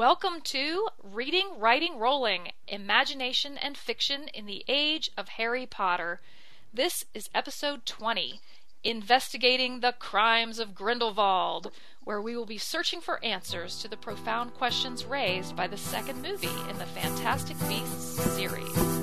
Welcome to Reading, Writing, Rolling, Imagination and Fiction in the Age of Harry Potter. This is episode 20, Investigating the Crimes of Grindelwald, where we will be searching for answers to the profound questions raised by the second movie in the Fantastic Beasts series.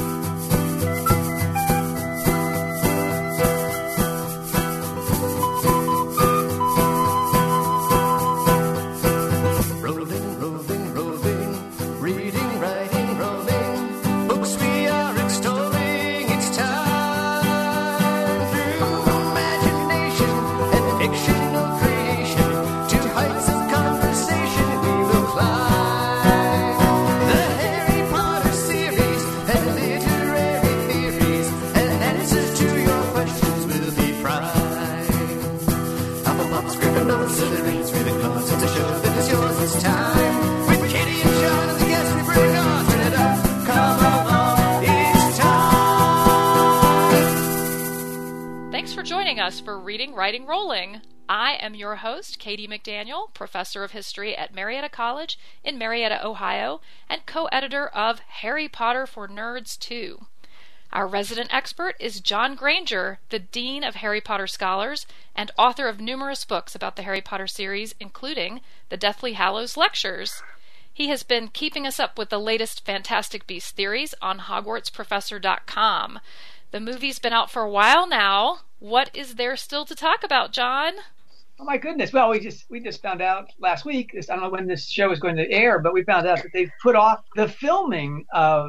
Us for Reading, Writing, Rolling. I am your host, Katie McDaniel, Professor of History at Marietta College in Marietta, Ohio, and co-editor of Harry Potter for Nerds 2. Our resident expert is John Granger, the Dean of Harry Potter Scholars and author of numerous books about the Harry Potter series, including the Deathly Hallows Lectures. He has been keeping us up with the latest Fantastic Beasts theories on HogwartsProfessor.com. The movie's been out for a while now. What is there still to talk about, John? Oh my goodness! Well, we just found out last week. I don't know when this show is going to air, but we found out that they've put off the filming of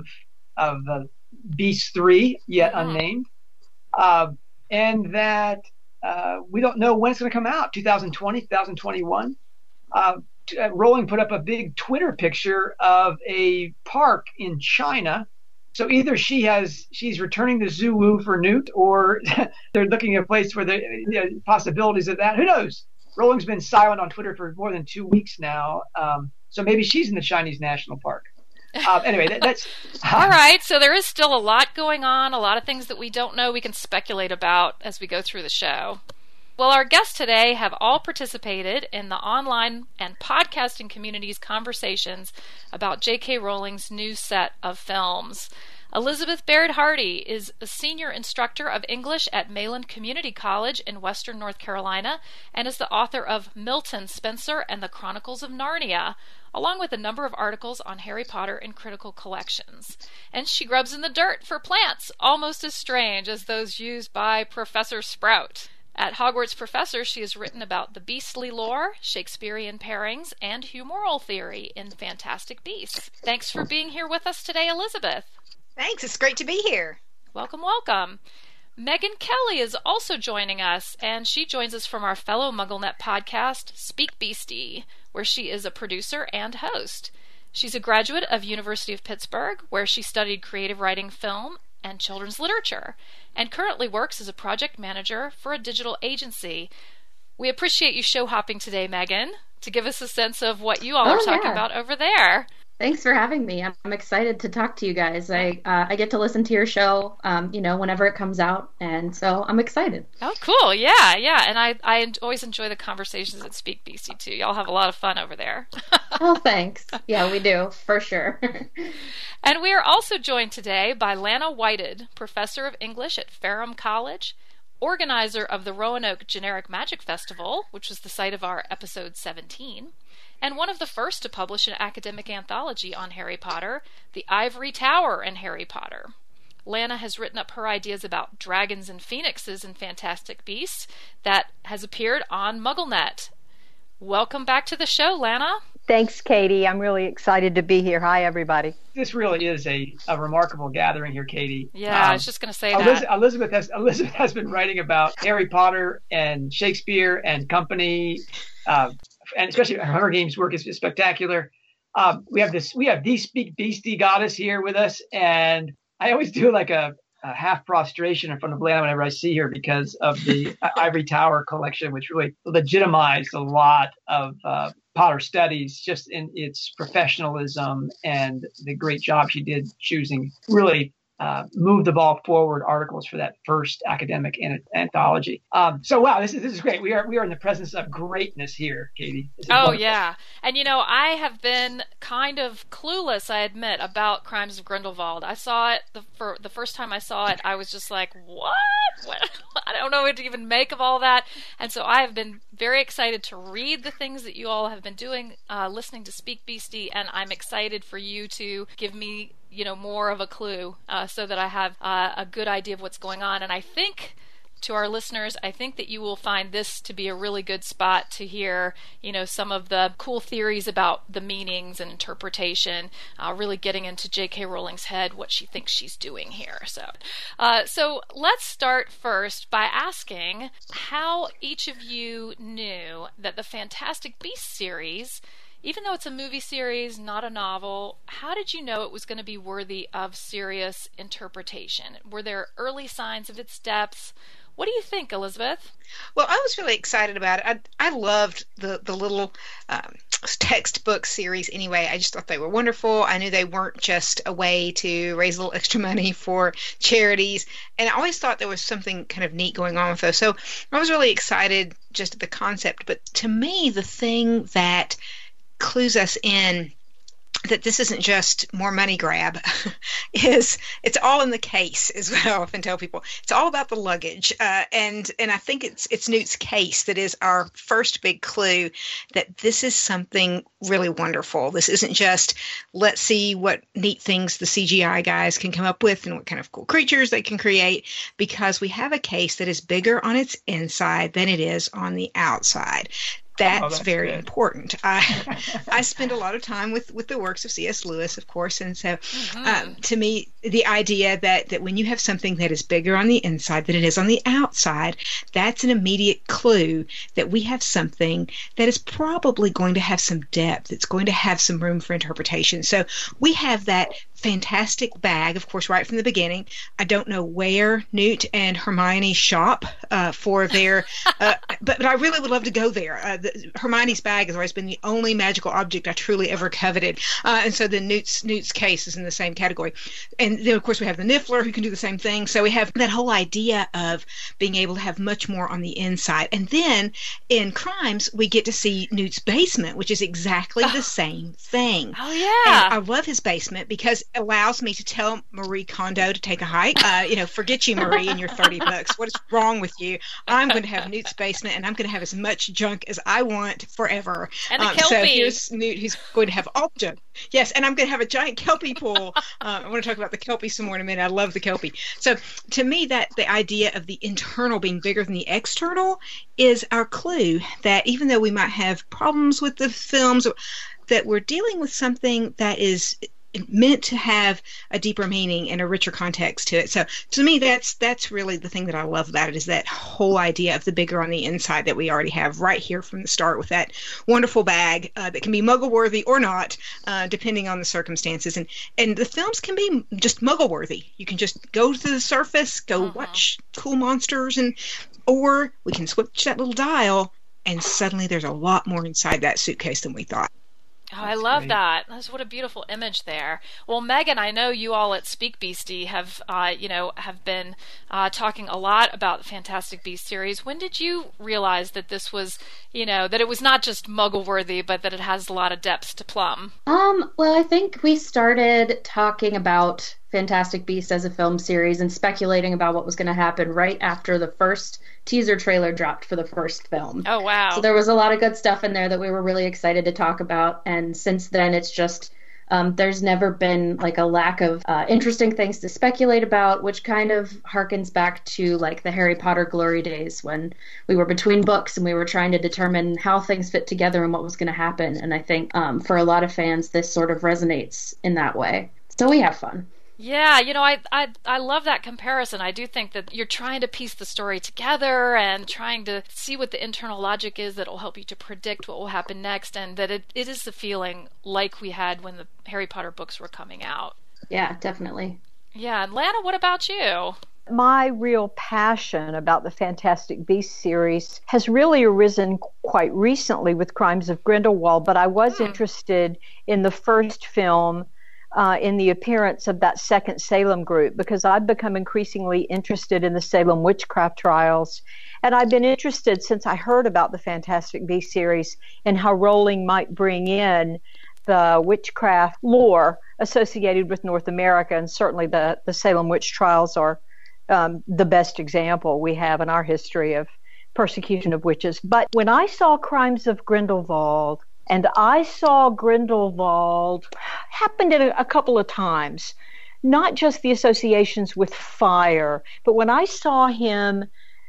Beast 3, yet unnamed, and that we don't know when it's going to come out. 2020, 2021. Rowling put up a big Twitter picture of a park in China. So either she's returning to Zhuwu for Newt, or they're looking at a place where the possibilities of that. Who knows? Rowling's been silent on Twitter for more than 2 weeks now, so maybe she's in the Chinese National Park. Anyway, that's all right. So there is still a lot going on, a lot of things that we don't know. We can speculate about as we go through the show. Well, our guests today have all participated in the online and podcasting community's conversations about J.K. Rowling's new set of films. Elizabeth Baird Hardy is a senior instructor of English at Mayland Community College in Western North Carolina and is the author of Milton, Spencer, and the Chronicles of Narnia, along with a number of articles on Harry Potter in critical collections. And she grubs in the dirt for plants almost as strange as those used by Professor Sprout. At Hogwarts Professor, she has written about the beastly lore, Shakespearean pairings, and humoral theory in Fantastic Beasts. Thanks for being here with us today, Elizabeth. Thanks, it's great to be here. Welcome, welcome. Megan Kelly is also joining us, and she joins us from our fellow MuggleNet podcast, Speak Beastie, where she is a producer and host. She's a graduate of University of Pittsburgh, where she studied creative writing, film, and children's literature, and currently works as a project manager for a digital agency. We appreciate you show hopping today, Megan, to give us a sense of what you all are talking about over there. Thanks for having me. I'm excited to talk to you guys. I get to listen to your show, whenever it comes out, and so I'm excited. Oh, cool. Yeah. And I always enjoy the conversations at Speak Beastie, too. Y'all have a lot of fun over there. Oh, thanks. Yeah, we do, for sure. And we are also joined today by Lana Whited, professor of English at Ferrum College, organizer of the Roanoke Generic Magic Festival, which was the site of our episode 17, and one of the first to publish an academic anthology on Harry Potter, The Ivory Tower and Harry Potter. Lana has written up her ideas about dragons and phoenixes in Fantastic Beasts that has appeared on MuggleNet. Welcome back to the show, Lana. Thanks, Katie. I'm really excited to be here. Hi, everybody. This really is a remarkable gathering here, Katie. Yeah, I was just going to say that. Elizabeth has been writing about Harry Potter and Shakespeare and company, and especially Hunger Games work is spectacular. We have the Speak Beastie goddess here with us, and I always do like a half prostration in front of Lana whenever I see her because of the Ivory Tower collection, which really legitimized a lot of Potter studies just in its professionalism and the great job she did choosing really move the ball forward articles for that first academic anthology. So wow, this is great. We are in the presence of greatness here, Katie. Oh yeah, and I have been kind of clueless, I admit, about Crimes of Grindelwald. I saw it for the first time I saw it. I was just like, what? I don't know what to even make of all that. And so I have been very excited to read the things that you all have been doing, listening to Speak Beastie, and I'm excited for you to give me more of a clue so that I have a good idea of what's going on. And I think, to our listeners, I think that you will find this to be a really good spot to hear, some of the cool theories about the meanings and interpretation, really getting into J.K. Rowling's head, what she thinks she's doing here. So let's start first by asking how each of you knew that the Fantastic Beasts series, even though it's a movie series, not a novel, how did you know it was going to be worthy of serious interpretation? Were there early signs of its depths? What do you think, Elizabeth? Well, I was really excited about it. I loved the little textbook series anyway. I just thought they were wonderful. I knew they weren't just a way to raise a little extra money for charities. And I always thought there was something kind of neat going on with those. So I was really excited just at the concept. But to me, the thing that clues us in that this isn't just more money grab is it's all in the case, is what I often tell people. It's all about the luggage. And I think it's Newt's case that is our first big clue that this is something really wonderful. This isn't just let's see what neat things the CGI guys can come up with and what kind of cool creatures they can create, because we have a case that is bigger on its inside than it is on the outside. That's very good. Important. I spend a lot of time with the works of C.S. Lewis, of course, and so to me, the idea that when you have something that is bigger on the inside than it is on the outside, that's an immediate clue that we have something that is probably going to have some depth. It's going to have some room for interpretation. So we have that fantastic bag, of course, right from the beginning. I don't know where Newt and Hermione shop for their, but I really would love to go there. Hermione's bag has always been the only magical object I truly ever coveted, and so then Newt's case is in the same category. And then, of course, we have the Niffler who can do the same thing. So we have that whole idea of being able to have much more on the inside. And then in Crimes, we get to see Newt's basement, which is exactly the same thing. Oh, yeah. And I love his basement because it allows me to tell Marie Kondo to take a hike. Forget you, Marie, and your $30. What is wrong with you? I'm going to have Newt's basement, and I'm going to have as much junk as I want forever. And a Kelpie. So here's Newt. He's going to have all the junk. Yes, and I'm going to have a giant Kelpie pool. I want to talk about the Kelpie some more in a minute. I love the Kelpie. So to me, that the idea of the internal being bigger than the external is our clue that even though we might have problems with the films, that we're dealing with something that is meant to have a deeper meaning and a richer context to it. So to me, that's really the thing that I love about it, is that whole idea of the bigger on the inside that we already have right here from the start with that wonderful bag that can be muggle-worthy or not, depending on the circumstances. And the films can be just muggle-worthy. You can just go to the surface, go watch cool monsters, or we can switch that little dial, and suddenly there's a lot more inside that suitcase than we thought. Oh, I love that. That's what a beautiful image there. Well, Megan, I know you all at Speak Beastie have been talking a lot about the Fantastic Beasts series. When did you realize that this was, that it was not just Muggle-worthy, but that it has a lot of depths to plumb? Well, I think we started talking about Fantastic Beasts as a film series and speculating about what was going to happen right after the first teaser trailer dropped for the first film. Oh, wow. So there was a lot of good stuff in there that we were really excited to talk about. And since then, it's just, there's never been like a lack of interesting things to speculate about, which kind of harkens back to like the Harry Potter glory days when we were between books and we were trying to determine how things fit together and what was going to happen. And I think for a lot of fans, this sort of resonates in that way. So we have fun. Yeah, I love that comparison. I do think that you're trying to piece the story together and trying to see what the internal logic is that will help you to predict what will happen next, and that it is the feeling like we had when the Harry Potter books were coming out. Yeah, definitely. Yeah, and Lana, what about you? My real passion about the Fantastic Beasts series has really arisen quite recently with Crimes of Grindelwald, but I was interested in the first film in the appearance of that second Salem group, because I've become increasingly interested in the Salem witchcraft trials. And I've been interested since I heard about the Fantastic Beasts series and how Rowling might bring in the witchcraft lore associated with North America. And certainly the Salem witch trials are the best example we have in our history of persecution of witches. But when I saw Crimes of Grindelwald, and I saw Grindelwald happened in a couple of times, not just the associations with fire, but when I saw him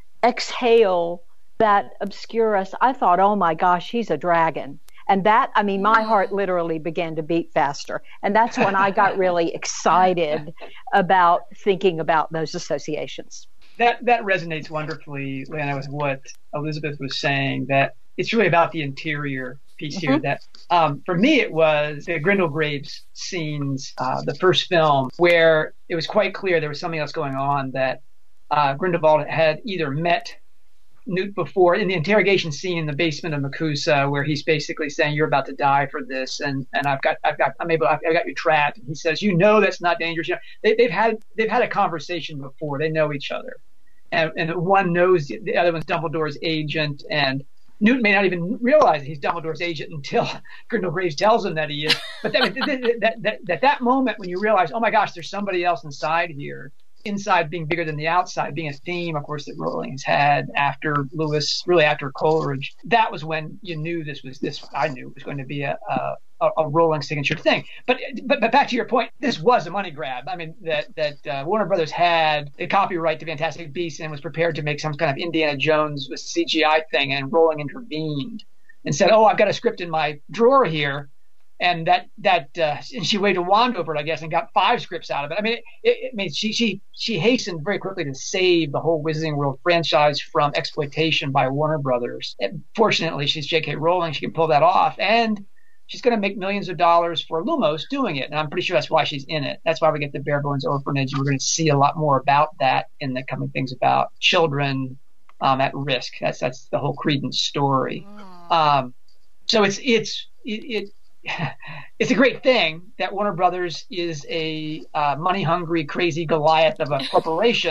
exhale that obscurus, I thought, oh my gosh, he's a dragon. And that, I mean, my heart literally began to beat faster. And that's when I got really excited about thinking about those associations. That resonates wonderfully, Lana, with what Elizabeth was saying, that it's really about the interior piece here. That for me, it was the Grindel Graves scenes, the first film, where it was quite clear there was something else going on, that Grindelwald had either met Newt before in the interrogation scene in the basement of Makusa, where he's basically saying, "You're about to die for this, and I've got you trapped." And he says, "You know that's not dangerous." You know, they've had a conversation before. They know each other, and one knows the other one's Dumbledore's agent, and Newt may not even realize he's Dumbledore's agent until Grindel Graves tells him that he is. But that moment when you realize, oh my gosh, there's somebody else inside here. Inside being bigger than the outside, being a theme, of course, that Rowling has had after Lewis, really after Coleridge. That was when you knew I knew it was going to be a Rowling signature thing. But back to your point, this was a money grab. I mean, that Warner Brothers had the copyright to Fantastic Beasts and was prepared to make some kind of Indiana Jones with CGI thing, and Rowling intervened and said, "Oh, I've got a script in my drawer here." And and she waved a wand over it, I guess, and got 5 scripts out of it. I mean, she hastened very quickly to save the whole Wizarding World franchise from exploitation by Warner Brothers. And fortunately, she's J.K. Rowling; she can pull that off, and she's going to make millions of dollars for Lumos doing it. And I'm pretty sure that's why she's in it. That's why we get the Barebones Orphanage, and we're going to see a lot more about that in the coming things about children at risk. That's the whole Credence story. So it's a great thing that Warner Brothers is a money-hungry, crazy Goliath of a corporation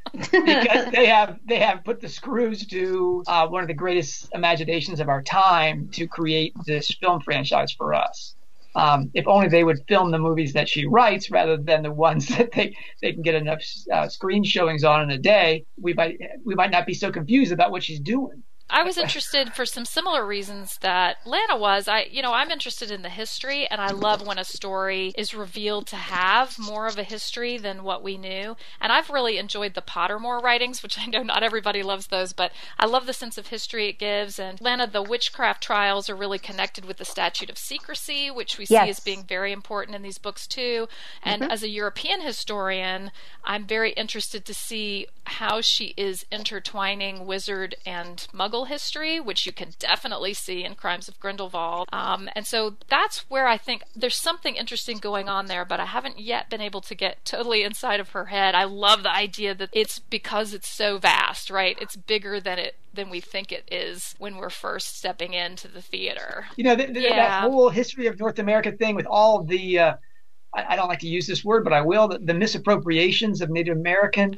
because they have put the screws to one of the greatest imaginations of our time to create this film franchise for us. If only they would film the movies that she writes rather than the ones that they can get enough screen showings on in a day, we might not be so confused about what she's doing. I was interested for some similar reasons that Lana was. I'm interested in the history, and I love when a story is revealed to have more of a history than what we knew. And I've really enjoyed the Pottermore writings, which I know not everybody loves those, but I love the sense of history it gives. And Lana, the witchcraft trials are really connected with the Statute of Secrecy, which we see as being very important in these books too. And as a European historian, I'm very interested to see how she is intertwining wizard and Muggle history, which you can definitely see in Crimes of Grindelwald. And so that's where I think there's something interesting going on there, but I haven't yet been able to get totally inside of her head. I love the idea that it's because it's so vast, right? It's bigger than we think it is when we're first stepping into the theater. That whole history of North America thing with all the I don't like to use this word, but I will. The misappropriations of Native American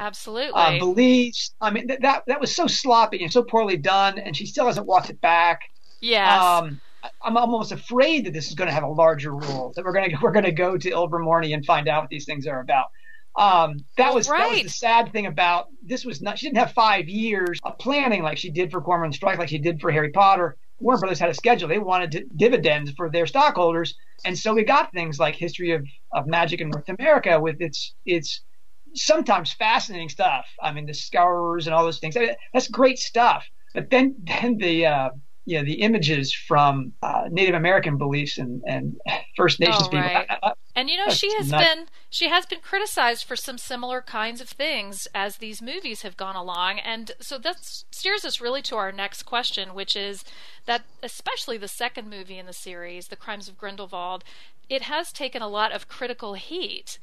beliefs. I mean, that was so sloppy and so poorly done, and she still hasn't walked it back. Yes. I'm almost afraid that this is going to have a larger role. That we're going to go to Ilvermorny and find out what these things are about. That was the sad thing about this. Was not, she didn't have 5 years of planning like she did for Cormoran Strike, like she did for Harry Potter. Warner Brothers had a schedule. They wanted dividends for their stockholders. And so we got things like History of Magic in North America with its sometimes fascinating stuff. I mean, the Scourers and all those things. That's great stuff. But then the images from Native American beliefs and First Nations people. Right. And she has been criticized for some similar kinds of things as these movies have gone along, and so that steers us really to our next question, which is that especially the second movie in the series, The Crimes of Grindelwald, it has taken a lot of critical heat.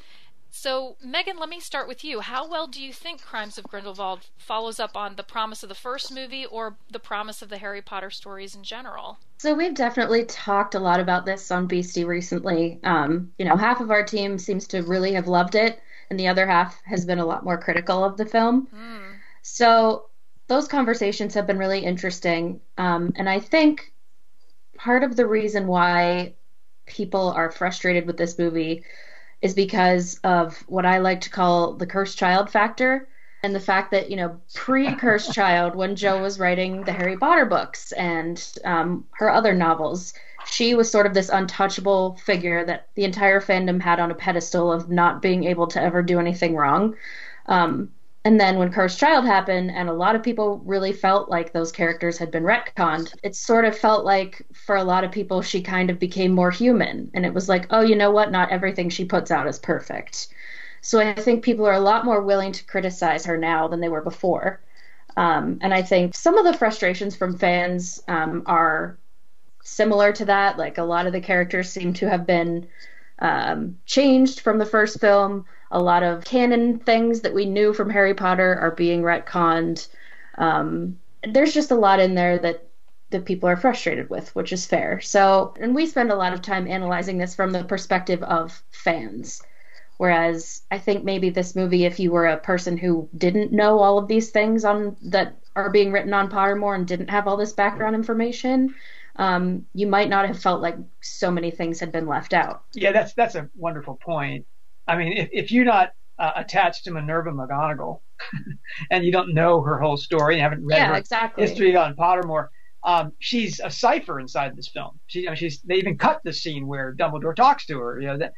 So, Megan, let me start with you. How well do you think Crimes of Grindelwald follows up on the promise of the first movie or the promise of the Harry Potter stories in general? So we've definitely talked a lot about this on Beastie recently. Half of our team seems to really have loved it, and the other half has been a lot more critical of the film. So those conversations have been really interesting. And I think part of the reason why people are frustrated with this movie is because of what I like to call the cursed child factor, and the fact that, pre-Cursed Child, when Jo was writing the Harry Potter books and her other novels, she was sort of this untouchable figure that the entire fandom had on a pedestal of not being able to ever do anything wrong. And then when Cursed Child happened, and a lot of people really felt like those characters had been retconned, it sort of felt like for a lot of people she kind of became more human. And it was like, oh, you know what? Not everything she puts out is perfect. So I think people are a lot more willing to criticize her now than they were before. And I think some of the frustrations from fans are similar to that. Like, a lot of the characters seem to have been changed from the first film. A lot of canon things that we knew from Harry Potter are being retconned. There's just a lot in there that people are frustrated with, which is fair. So, and we spend a lot of time analyzing this from the perspective of fans. Whereas I think maybe this movie, if you were a person who didn't know all of these things that are being written on Pottermore and didn't have all this background information, you might not have felt like so many things had been left out. Yeah, that's a wonderful point. I mean, if you're not attached to Minerva McGonagall and you don't know her whole story and haven't read her history on Pottermore, she's a cipher inside this film. They even cut the scene where Dumbledore talks to her.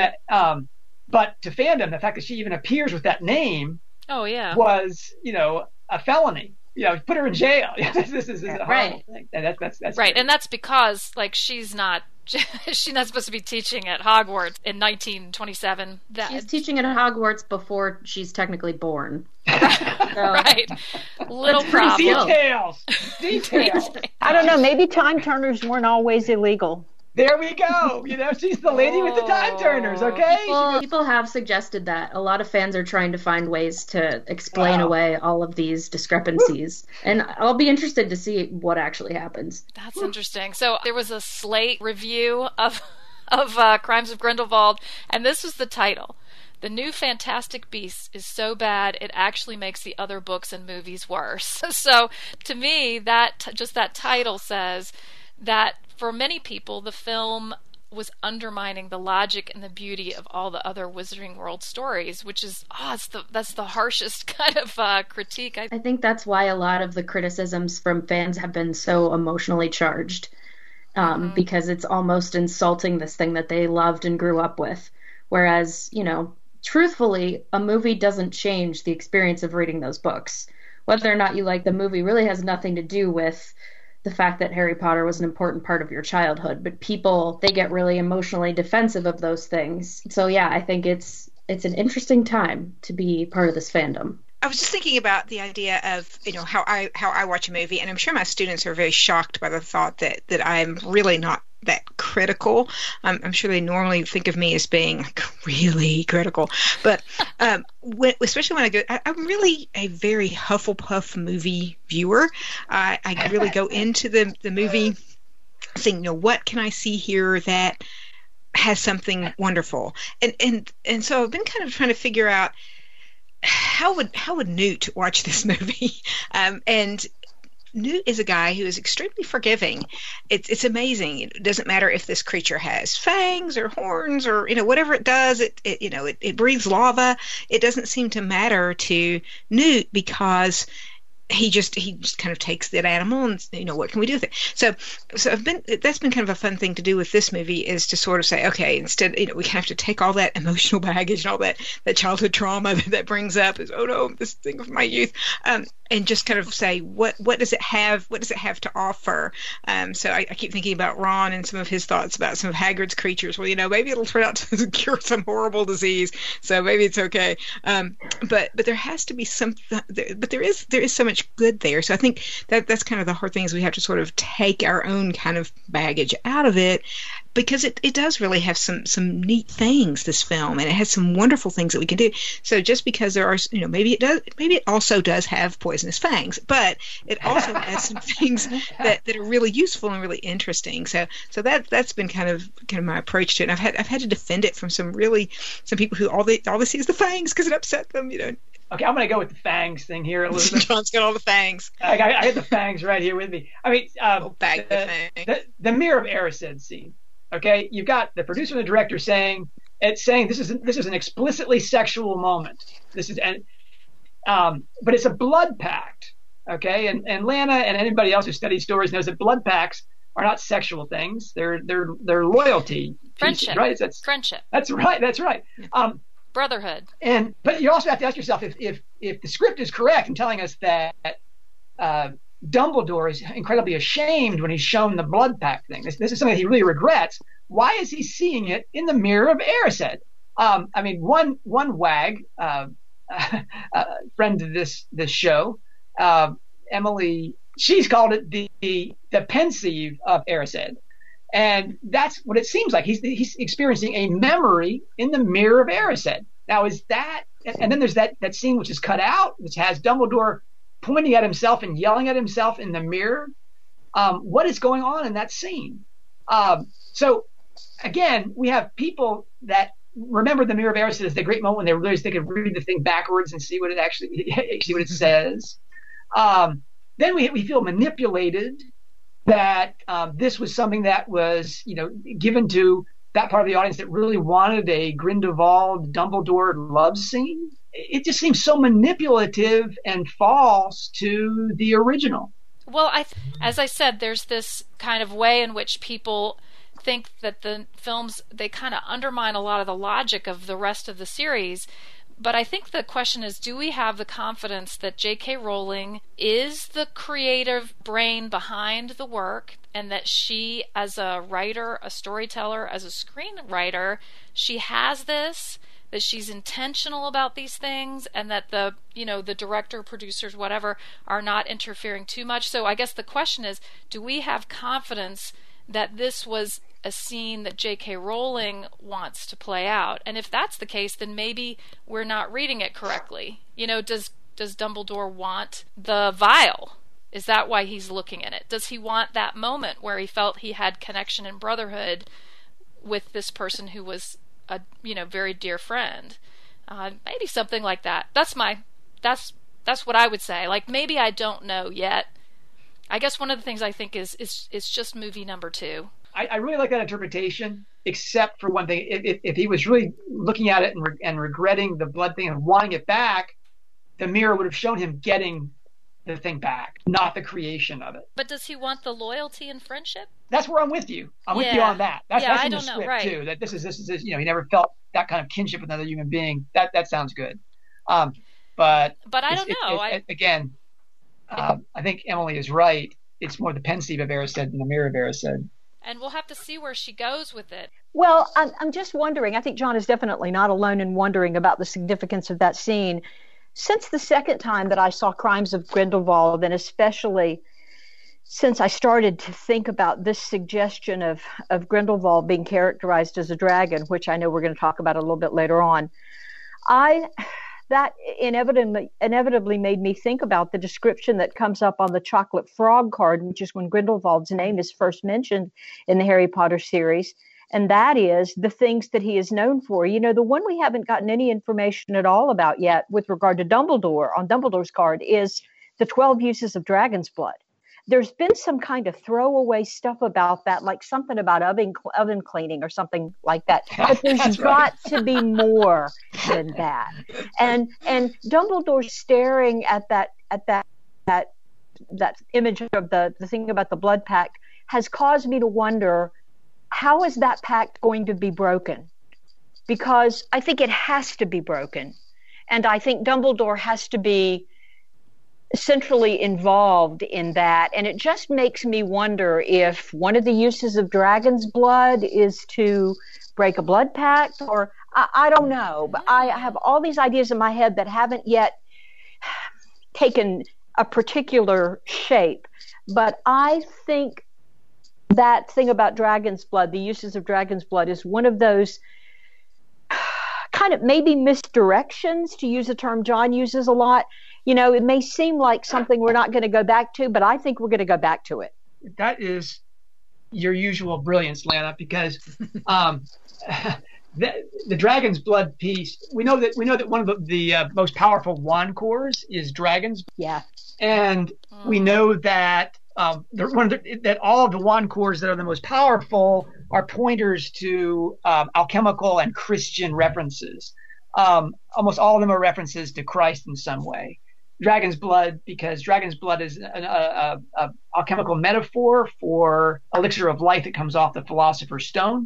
But to fandom, the fact that she even appears with that name, was a felony. Put her in jail. This is a horrible thing. And that's right, great. and that's because she's not supposed to be teaching at Hogwarts in 1927. She's teaching at Hogwarts before she's technically born. Right. Little problem. Details. I don't know. Maybe time turners weren't always illegal. There we go. She's the lady with the time turners, okay? People have suggested that. A lot of fans are trying to find ways to explain away all of these discrepancies. And I'll be interested to see what actually happens. That's interesting. So there was a Slate review of Crimes of Grindelwald, and this was the title. The new Fantastic Beasts is so bad it actually makes the other books and movies worse. So to me, that title says that for many people, the film was undermining the logic and the beauty of all the other Wizarding World stories, which is, that's the harshest kind of critique. I think that's why a lot of the criticisms from fans have been so emotionally charged, because it's almost insulting this thing that they loved and grew up with. Whereas, truthfully, a movie doesn't change the experience of reading those books. Whether or not you like the movie really has nothing to do with the fact that Harry Potter was an important part of your childhood, but people, they get really emotionally defensive of those things. So yeah, I think it's an interesting time to be part of this fandom. I was just thinking about the idea of, how I watch a movie, and I'm sure my students are very shocked by the thought that I'm really not that critical. I'm sure they normally think of me as being really critical, but especially when I go, I'm really a very Hufflepuff movie viewer. I really go into the movie saying, what can I see here that has something wonderful, and so I've been kind of trying to figure out how would Newt watch this movie, and Newt is a guy who is extremely forgiving. It's amazing. It doesn't matter if this creature has fangs or horns or whatever it does. It breathes lava. It doesn't seem to matter to Newt because he just kind of takes that animal and what can we do with it? So that's been kind of a fun thing to do with this movie, is to sort of say, okay, instead we have to take all that emotional baggage and all that childhood trauma that brings up is, oh no, this thing of my youth, and just kind of say what does it have to offer. So I keep thinking about Ron and some of his thoughts about some of Hagrid's creatures. Well, maybe it'll turn out to cure some horrible disease, so maybe it's okay. But there has to be something. But there is so much good there. So I think that's kind of the hard thing, is we have to sort of take our own kind of baggage out of it because it does really have some neat things, this film, and it has some wonderful things that we can do. So just because there are, maybe it also does have poisonous fangs, but it also has some things that are really useful and really interesting. So that's been kind of my approach to it. And I've had to defend it from some people who all they see is the fangs because it upset them. Okay, I'm going to go with the fangs thing here, Elizabeth. John's got all the fangs. I had the fangs right here with me. I mean, the Mirror of Erised scene. Okay, you've got the producer and the director saying this is an explicitly sexual moment. But it's a blood pact. Okay, and Lana and anybody else who studies stories knows that blood pacts are not sexual things. They're loyalty, friendship, pieces, right? That's friendship. That's right. Brotherhood. But you also have to ask yourself if the script is correct in telling us that Dumbledore is incredibly ashamed when he's shown the blood pact thing. This is something he really regrets. Why is he seeing it in the Mirror of Erised? I mean, one wag, friend of this show, Emily, she's called it the Pensieve of Erised. And that's what it seems like. He's experiencing a memory in the Mirror of Erised. Now, is that, and then there's that scene which is cut out, which has Dumbledore pointing at himself and yelling at himself in the mirror. What is going on in that scene? So, again, we have people that remember the Mirror of Erised as the great moment when they realized they could read the thing backwards and see what it says. Then we feel manipulated that this was something that was, given to that part of the audience that really wanted a Grindelwald Dumbledore love scene. It just seems so manipulative and false to the original. Well, as I said, there's this kind of way in which people think that the films, they kind of undermine a lot of the logic of the rest of the series. But I think the question is, do we have the confidence that J.K. Rowling is the creative brain behind the work, and that she, as a writer, a storyteller, as a screenwriter, she has this, that she's intentional about these things, and that the director, producers, whatever, are not interfering too much? So I guess the question is, do we have confidence that this was a scene that J.K. Rowling wants to play out? And if that's the case, then maybe we're not reading it correctly. Does Dumbledore want the vial? Is that why he's looking in it? Does he want that moment where he felt he had connection and brotherhood with this person who was a very dear friend? Maybe something like that. That's what I would say. Like, maybe I don't know yet. I guess one of the things I think is just movie number 2. I really like that interpretation, except for one thing. If he was really looking at it and regretting the blood thing and wanting it back, the mirror would have shown him getting the thing back, not the creation of it. But does he want the loyalty and friendship? That's where I'm with you. I'm with you on that. That's I in the don't know, script right. too. That this is he never felt that kind of kinship with another human being. That sounds good. But I don't know. I think Emily is right. It's more the Pensieve of Erised than the Mirror of Erised. And we'll have to see where she goes with it. Well, I'm just wondering. I think John is definitely not alone in wondering about the significance of that scene. Since the second time that I saw Crimes of Grindelwald, and especially since I started to think about this suggestion of Grindelwald being characterized as a dragon, which I know we're going to talk about a little bit later on, that inevitably made me think about the description that comes up on the chocolate frog card, which is when Grindelwald's name is first mentioned in the Harry Potter series. And that is the things that he is known for. The one we haven't gotten any information at all about yet with regard to Dumbledore on Dumbledore's card is the 12 uses of dragon's blood. There's been some kind of throwaway stuff about that, like something about oven cleaning or something like that. But there's got to be more than that. And Dumbledore staring at that image of the thing about the blood pact has caused me to wonder, how is that pact going to be broken? Because I think it has to be broken. And I think Dumbledore has to be centrally involved in that. And it just makes me wonder if one of the uses of dragon's blood is to break a blood pact, or I don't know. But I have all these ideas in my head that haven't yet taken a particular shape. But I think that thing about dragon's blood, the uses of dragon's blood, is one of those kind of maybe misdirections, to use a term John uses a lot. It may seem like something we're not going to go back to, but I think we're going to go back to it. That is your usual brilliance, Lana, because the dragon's blood piece, we know that one of the most powerful wand cores is dragons. Yeah. And we know that that all of the wand cores that are the most powerful are pointers to alchemical and Christian references. Almost all of them are references to Christ in some way. Dragon's blood, because dragon's blood is a alchemical metaphor for elixir of life that comes off the philosopher's stone,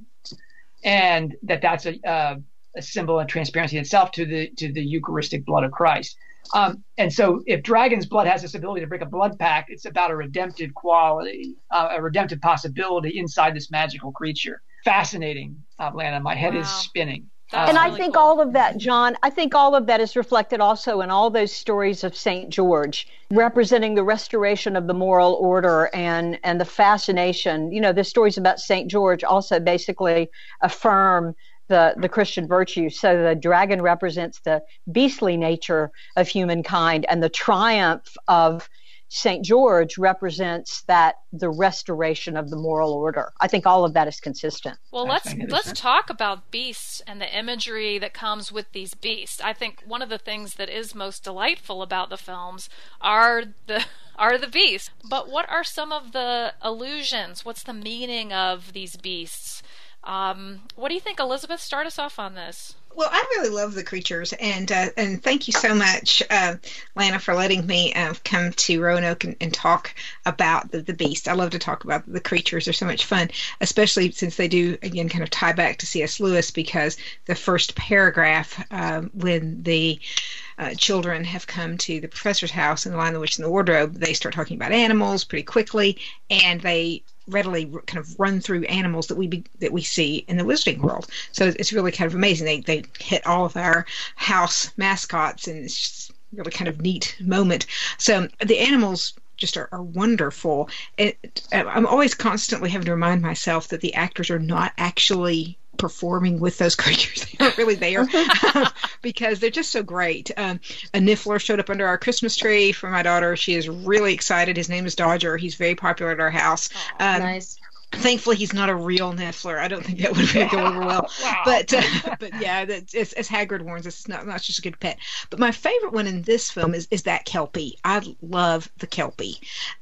and that's a symbol of transparency itself to the Eucharistic blood of Christ. And so if dragon's blood has this ability to break a blood pact, it's about a redemptive quality, a redemptive possibility inside this magical creature. Fascinating, Lana. My head is spinning. And I think all of that, John, I think all of that is reflected also in all those stories of St. George, representing the restoration of the moral order and the fascination. The stories about St. George also basically affirm the Christian virtues. So the dragon represents the beastly nature of humankind, and the triumph of St. George represents the restoration of the moral order. I think all of that is consistent. Well, let's talk about beasts and the imagery that comes with these beasts. I think one of the things that is most delightful about the films are the beasts. But what are some of the allusions? What's the meaning of these beasts? What do you think, Elizabeth? Start us off on this. Well, I really love the creatures, and thank you so much, Lana, for letting me come to Roanoke and talk about the beast. I love to talk about the creatures. They're so much fun, especially since they do, again, kind of tie back to C.S. Lewis, because the first paragraph, when the children have come to the professor's house in The Lion, the Witch, and the Wardrobe, they start talking about animals pretty quickly, and they readily kind of run through animals that we see in the Wizarding World. So it's really kind of amazing. They hit all of our house mascots, and it's just really kind of neat moment. So the animals just are wonderful. I'm always constantly having to remind myself that the actors are not actually performing with those creatures. They aren't really there because they're just so great. A Niffler showed up under our Christmas tree for my daughter. She is really excited. His name is Dodger. He's very popular at our house. Nice. Thankfully, he's not a real Niffler. I don't think that would really go over well. Wow. But yeah, as Hagrid warns us, it's not just a good pet. But my favorite one in this film is that Kelpie. I love the Kelpie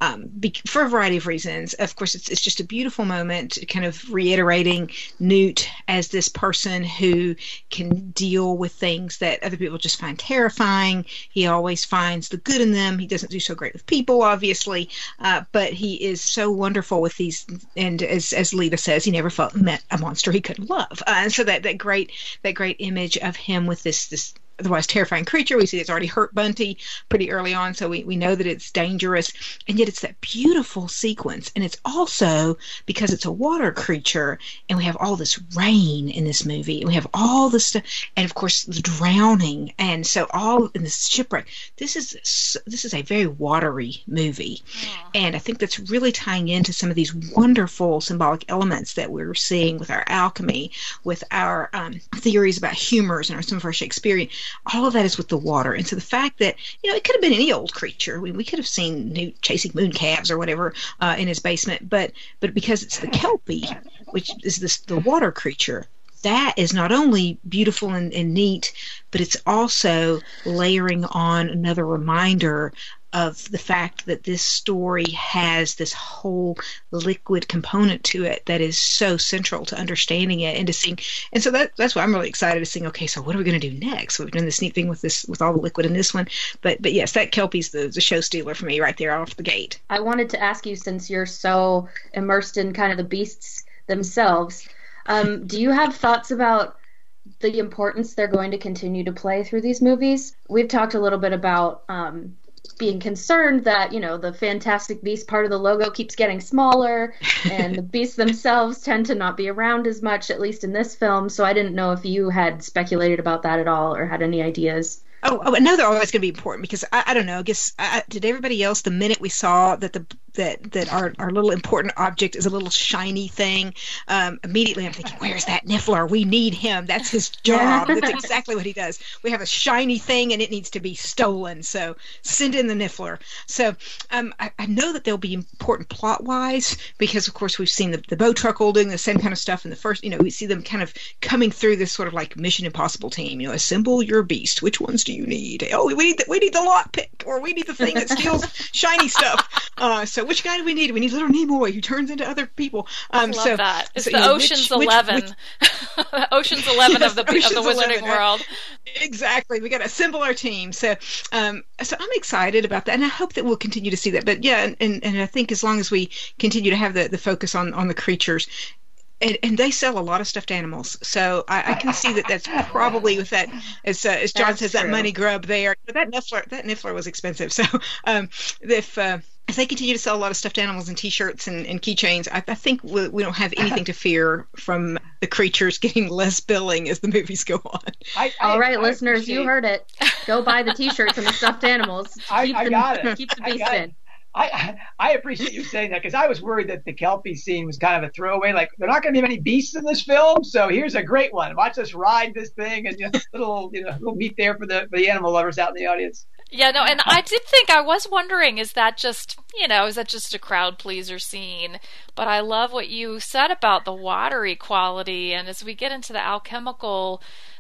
for a variety of reasons. Of course, it's just a beautiful moment, kind of reiterating Newt as this person who can deal with things that other people just find terrifying. He always finds the good in them. He doesn't do so great with people, obviously, but he is so wonderful with these. And as Lita says, he never met a monster he couldn't love. And so that great image of him with this otherwise terrifying creature. We see it's already hurt Bunty pretty early on, so we know that it's dangerous. And yet it's that beautiful sequence. And it's also because it's a water creature, and we have all this rain in this movie, and we have all this stuff, and of course the drowning, and so all in this shipwreck. This is a very watery movie. And I think that's really tying into some of these wonderful symbolic elements that we're seeing with our alchemy, with our theories about humors and some of our Shakespearean. All of that is with the water. And so the fact that, it could have been any old creature. We could have seen Newt chasing mooncalves or whatever in his basement. But because it's the Kelpie, which is the water creature, that is not only beautiful and neat, but it's also layering on another reminder of the fact that this story has this whole liquid component to it that is so central to understanding it and to seeing. And so that's why I'm really excited to see, okay, so what are we going to do next? We've done this neat thing with all the liquid in this one. But yes, that Kelpie's the show stealer for me right there off the gate. I wanted to ask you, since you're so immersed in kind of the beasts themselves, do you have thoughts about the importance they're going to continue to play through these movies? We've talked a little bit about being concerned that, the Fantastic Beasts part of the logo keeps getting smaller and the beasts themselves tend to not be around as much, at least in this film. So I didn't know if you had speculated about that at all or had any ideas. Oh, I know they're always going to be important because I don't know. I guess did everybody else, the minute we saw that that our little important object is a little shiny thing, immediately I'm thinking, where's that Niffler? We need him. That's his job. That's exactly what he does. We have a shiny thing and it needs to be stolen. So send in the Niffler. So I know that they'll be important plot-wise because, of course, we've seen the Bowtruckle doing the same kind of stuff in the first. We see them kind of coming through this sort of like Mission Impossible team. Assemble your beast. Which ones do you need? Oh, we need the lockpick, or we need the thing that steals shiny stuff. So which guy do we need? We need little Nimoy who turns into other people. I love that. It's the Ocean's 11. Ocean's 11 of the Wizarding world. Exactly. We got to assemble our team. So I'm excited about that, and I hope that we'll continue to see that. But yeah, and I think as long as we continue to have the focus on the creatures. And they sell a lot of stuffed animals, so I can see that's probably with that, as John says, that money grub there. But that Niffler was expensive. So if they continue to sell a lot of stuffed animals and T-shirts and keychains, I think we don't have anything to fear from the creatures getting less billing as the movies go on. All right, listeners, you heard it. Go buy the T-shirts and the stuffed animals. Keep the beast in. I appreciate you saying that because I was worried that the Kelpie scene was kind of a throwaway. Like, there are not going to be many beasts in this film, so here's a great one. Watch us ride this thing, and little meat there for the animal lovers out in the audience. Yeah, no, and I did think, I was wondering, is that just a crowd pleaser scene? But I love what you said about the watery quality, and as we get into the alchemical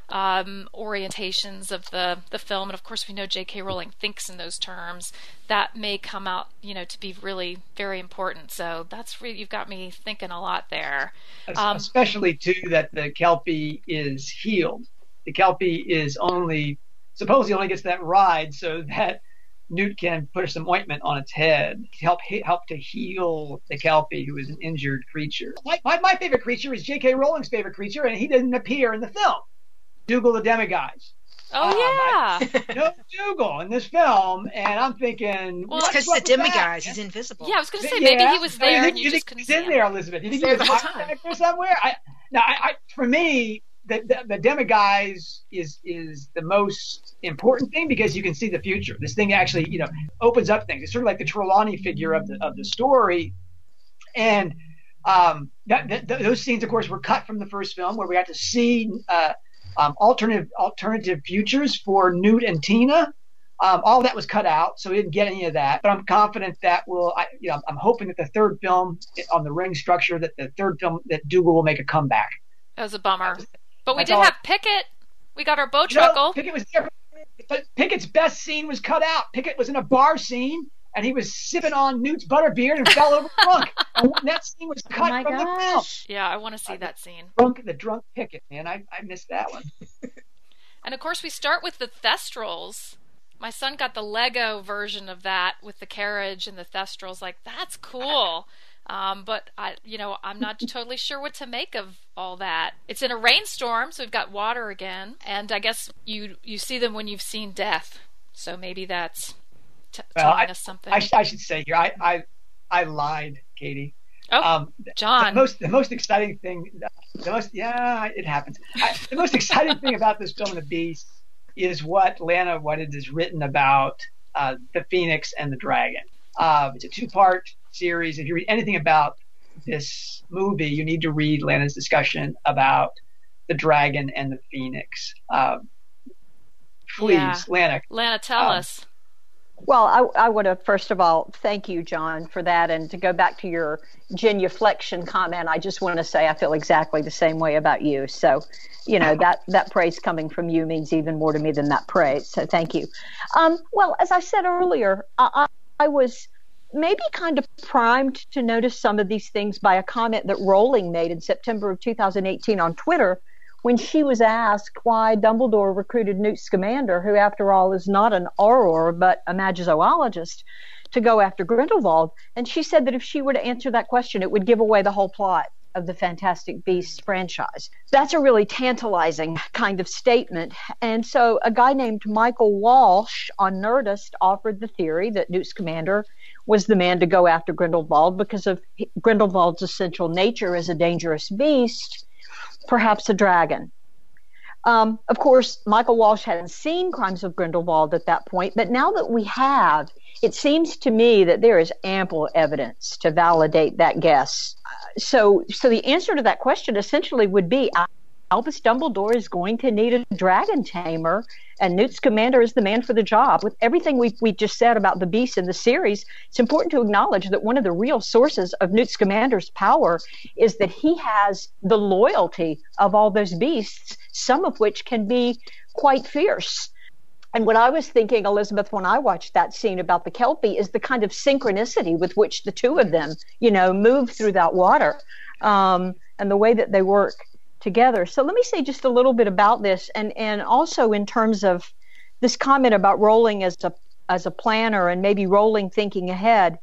orientations of the film, and of course we know J.K. Rowling thinks in those terms, that may come out to be really very important. So that's really, you've got me thinking a lot there, especially too that the Kelpie is healed. The Kelpie is supposedly only gets that ride so that Newt can put some ointment on its head to help to heal the Kelpie, who is an injured creature. My favorite creature is J.K. Rowling's favorite creature, and he didn't appear in the film. Dougal the Demiguise. Oh, yeah. No Dougal in this film, and I'm thinking... Well, because the Demiguise, he's invisible. Yeah, I was going to say, maybe he was there and you just couldn't see him. He's in there, Elizabeth. You think he was back there somewhere? For me, the Demiguise is the most important thing because you can see the future. This thing actually, opens up things. It's sort of like the Trelawney figure of the story. And those scenes, of course, were cut from the first film where we got to see... alternative futures for Newt and Tina. All that was cut out, so we didn't get any of that. But I'm confident that I'm hoping that the third film on the ring structure, that Dougal will make a comeback. That was a bummer. But we did have Pickett. We got our Bowtruckle. Pickett was there, but Pickett's best scene was cut out. Pickett was in a bar scene, and he was sipping on Newt's butterbeer and fell over drunk. And that scene was cut from the film. Yeah, I want to see that scene. The drunk Pickett, man. I missed that one. And of course, we start with the Thestrals. My son got the Lego version of that with the carriage and the Thestrals. Like, that's cool. But I'm not totally sure what to make of all that. It's in a rainstorm, so we've got water again. And I guess you see them when you've seen death. So maybe that's telling us something. I should say here, I lied, Katie. Oh, John. The most exciting thing, it happens. The most exciting thing about this film, The Beast, is what Lana Whited has written about the Phoenix and the Dragon. It's a 2-part series. If you read anything about this movie, you need to read Lana's discussion about the Dragon and the Phoenix. Please, Lana. Lana, tell us. Well, I want to, first of all, thank you, John, for that. And to go back to your genuflection comment, I just want to say I feel exactly the same way about you. So, that praise coming from you means even more to me than that praise. So thank you. Well, as I said earlier, I was maybe kind of primed to notice some of these things by a comment that Rowling made in September of 2018 on Twitter, when she was asked why Dumbledore recruited Newt Scamander, who after all is not an Auror but a magizoologist, to go after Grindelwald. And she said that if she were to answer that question, it would give away the whole plot of the Fantastic Beasts franchise. That's a really tantalizing kind of statement. And so a guy named Michael Walsh on Nerdist offered the theory that Newt Scamander was the man to go after Grindelwald because of Grindelwald's essential nature as a dangerous beast, perhaps a dragon. Of course, Michael Walsh hadn't seen Crimes of Grindelwald at that point, but now that we have, it seems to me that there is ample evidence to validate that guess. So the answer to that question essentially would be Albus Dumbledore is going to need a dragon tamer, and Newt Scamander is the man for the job. With everything we just said about the beasts in the series, it's important to acknowledge that one of the real sources of Newt Scamander's power is that he has the loyalty of all those beasts, some of which can be quite fierce. And what I was thinking, Elizabeth, when I watched that scene about the Kelpie is the kind of synchronicity with which the two of them, move through that water, and the way that they work together. So let me say just a little bit about this, and also in terms of this comment about Rowling as a planner and maybe Rowling thinking ahead.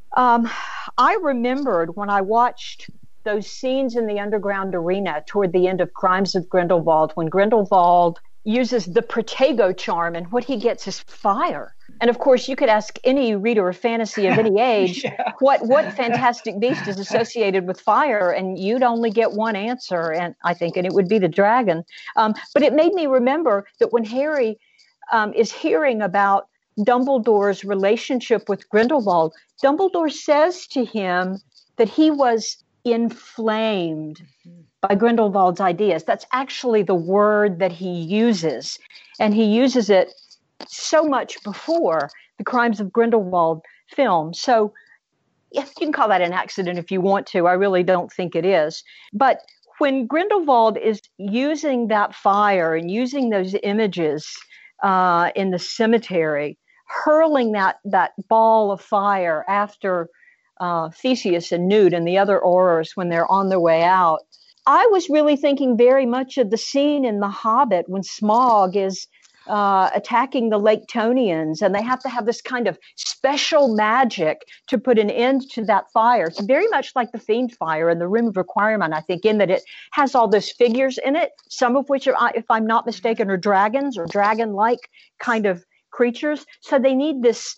I remembered when I watched those scenes in the underground arena toward the end of Crimes of Grindelwald, when Grindelwald uses the Protego charm, and what he gets is fire. And of course, you could ask any reader of fantasy of any age, what fantastic beast is associated with fire, and you'd only get one answer, and it would be the dragon. But it made me remember that when Harry is hearing about Dumbledore's relationship with Grindelwald, Dumbledore says to him that he was inflamed by Grindelwald's ideas. That's actually the word that he uses, and he uses it so much before the Crimes of Grindelwald film. So you can call that an accident if you want to. I really don't think it is. But when Grindelwald is using that fire and using those images in the cemetery, hurling that ball of fire after Theseus and Newt and the other Aurors when they're on their way out, I was really thinking very much of the scene in The Hobbit when Smaug is attacking the Lactonians, and they have to have this kind of special magic to put an end to that fire. It's very much like the Fiend Fire in the Room of Requirement, I think, in that it has all those figures in it, some of which, are, if I'm not mistaken, are dragons or dragon-like kind of creatures. So they need this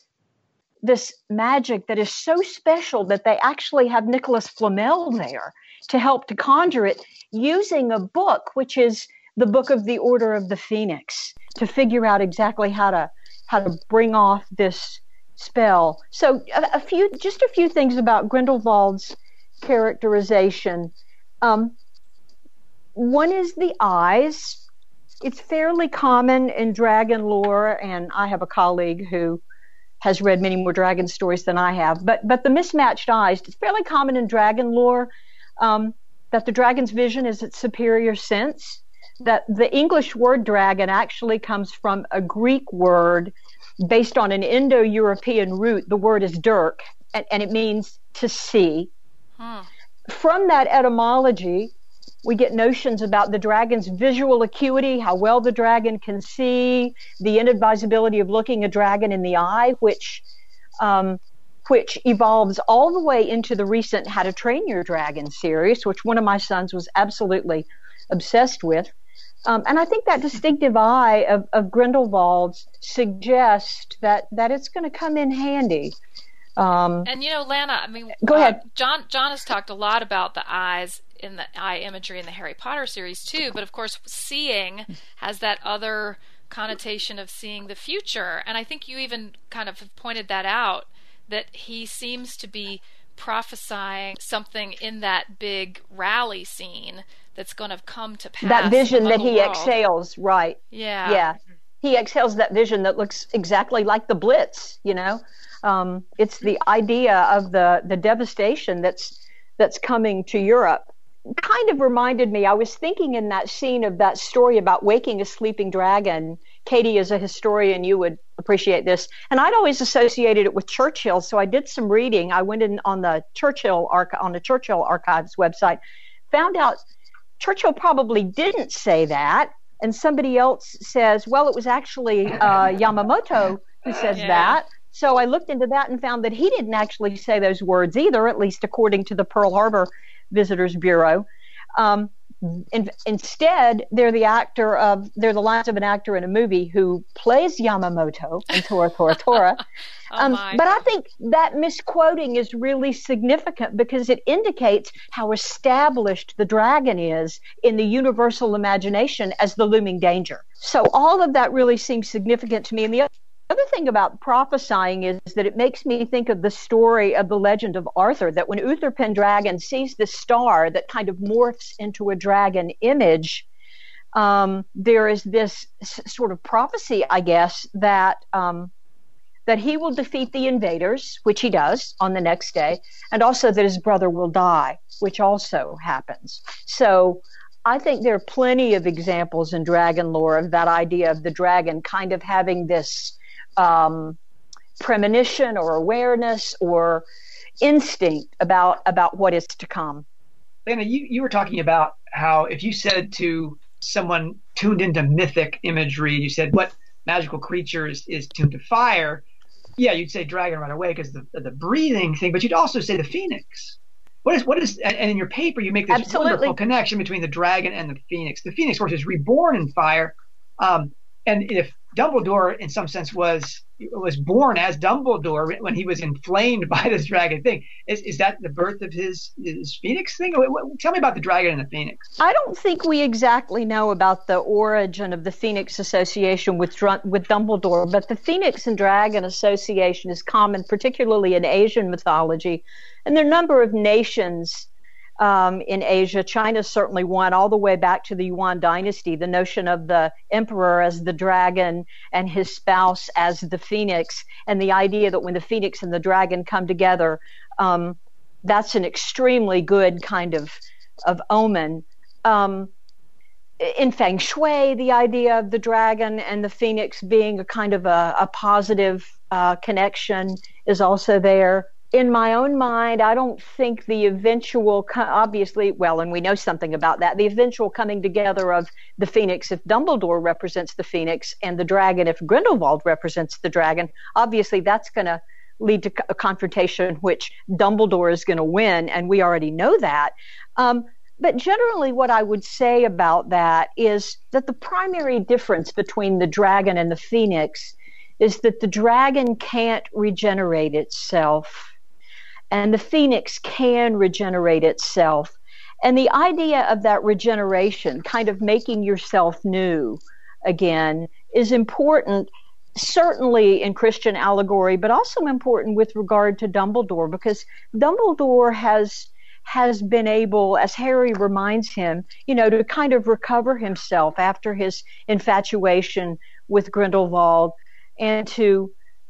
magic that is so special that they actually have Nicholas Flamel there to help to conjure it, using a book, which is the Book of the Order of the Phoenix, to figure out exactly how to bring off this spell. So a few things about Grindelwald's characterization. One is the eyes. It's fairly common in dragon lore, and I have a colleague who has read many more dragon stories than I have. But the mismatched eyes, it's fairly common in dragon lore that the dragon's vision is its superior sense. That the English word dragon actually comes from a Greek word based on an Indo-European root. The word is dirk, and it means to see. From that etymology, we get notions about the dragon's visual acuity, how well the dragon can see, the inadvisability of looking a dragon in the eye, which evolves all the way into the recent How to Train Your Dragon series, which one of my sons was absolutely obsessed with. And I think that distinctive eye of Grindelwald's suggests that it's going to come in handy. And Lana, go ahead. John has talked a lot about the eyes in the eye imagery in the Harry Potter series too, but of course seeing has that other connotation of seeing the future. And I think you even kind of pointed that out, that he seems to be prophesying something in that big rally scene that's going to come to pass. That vision that he exhales, right? Yeah. He exhales that vision that looks exactly like the Blitz. It's the idea of the devastation that's coming to Europe. Kind of reminded me. I was thinking in that scene of that story about waking a sleeping dragon. Katie, as a historian, you would appreciate this. And I'd always associated it with Churchill, so I did some reading. I went in on the Churchill Archives website, found out Churchill probably didn't say that, and somebody else says, well, it was actually Yamamoto who says that. So I looked into that and found that he didn't actually say those words either, at least according to the Pearl Harbor Visitors Bureau. Instead, they're the lines of an actor in a movie who plays Yamamoto in Tora Tora Tora. But I think that misquoting is really significant because it indicates how established the dragon is in the universal imagination as the looming danger. So all of that really seems significant to me. And the The other thing about prophesying is that it makes me think of the story of the legend of Arthur, that when Uther Pendragon sees this star that kind of morphs into a dragon image, there is this sort of prophecy, I guess, that he will defeat the invaders, which he does on the next day, and also that his brother will die, which also happens. So I think there are plenty of examples in dragon lore of that idea of the dragon kind of having this premonition or awareness or instinct about what is to come. Lana, you were talking about how if you said to someone tuned into mythic imagery, you said, what magical creature is tuned to fire? Yeah, you'd say dragon right away because the breathing thing, but you'd also say the phoenix. What is and in your paper you make this Absolutely. Wonderful connection between the dragon and the phoenix. The phoenix, of course, is reborn in fire. And if Dumbledore, in some sense, was born as Dumbledore when he was inflamed by this dragon thing, is that the birth of his phoenix thing? Tell me about the dragon and the phoenix. I don't think we exactly know about the origin of the phoenix association with Dumbledore, but the phoenix and dragon association is common, particularly in Asian mythology. And there are a number of nations in Asia. China is certainly one, all the way back to the Yuan dynasty. The notion of the emperor as the dragon and his spouse as the phoenix, and the idea that when the phoenix and the dragon come together, that's an extremely good kind of omen. In Feng Shui, the idea of the dragon and the phoenix being a kind of a positive connection is also there. In my own mind, I don't think the eventual, obviously, well, and we know something about that, the eventual coming together of the phoenix if Dumbledore represents the phoenix and the dragon if Grindelwald represents the dragon, obviously that's going to lead to a confrontation which Dumbledore is going to win, and we already know that. But generally what I would say about that is that the primary difference between the dragon and the phoenix is that the dragon can't regenerate itself, and the phoenix can regenerate itself. And the idea of that regeneration, kind of making yourself new again, is important, certainly in Christian allegory, but also important with regard to Dumbledore, because Dumbledore has been able, as Harry reminds him, to kind of recover himself after his infatuation with Grindelwald, and to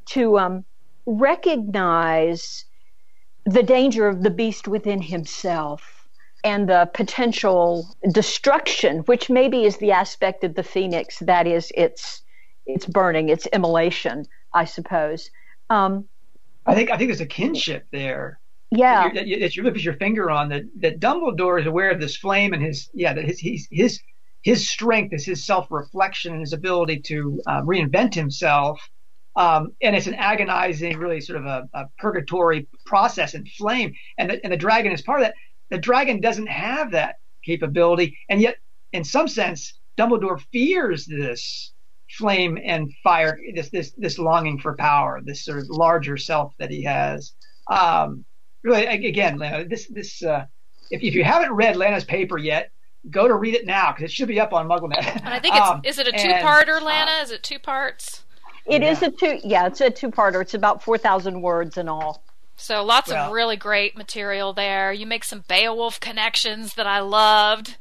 recognize the danger of the beast within himself and the potential destruction, which maybe is the aspect of the phoenix that is its burning, its immolation, I suppose. I think there's a kinship there. Yeah, that you put your finger on that Dumbledore is aware of this flame and his strength is his self-reflection and his ability to reinvent himself. And it's an agonizing, really sort of a purgatory process and flame. And the dragon is part of that. The dragon doesn't have that capability. And yet, in some sense, Dumbledore fears this flame and fire, this longing for power, this sort of larger self that he has. Really, again, Lana, if you haven't read Lana's paper yet, go to read it now, because it should be up on MuggleNet. And I think is it a two-parter, Lana? Is it 2 parts? It's a two-parter. It's about 4,000 words in all. So lots of really great material there. You make some Beowulf connections that I loved.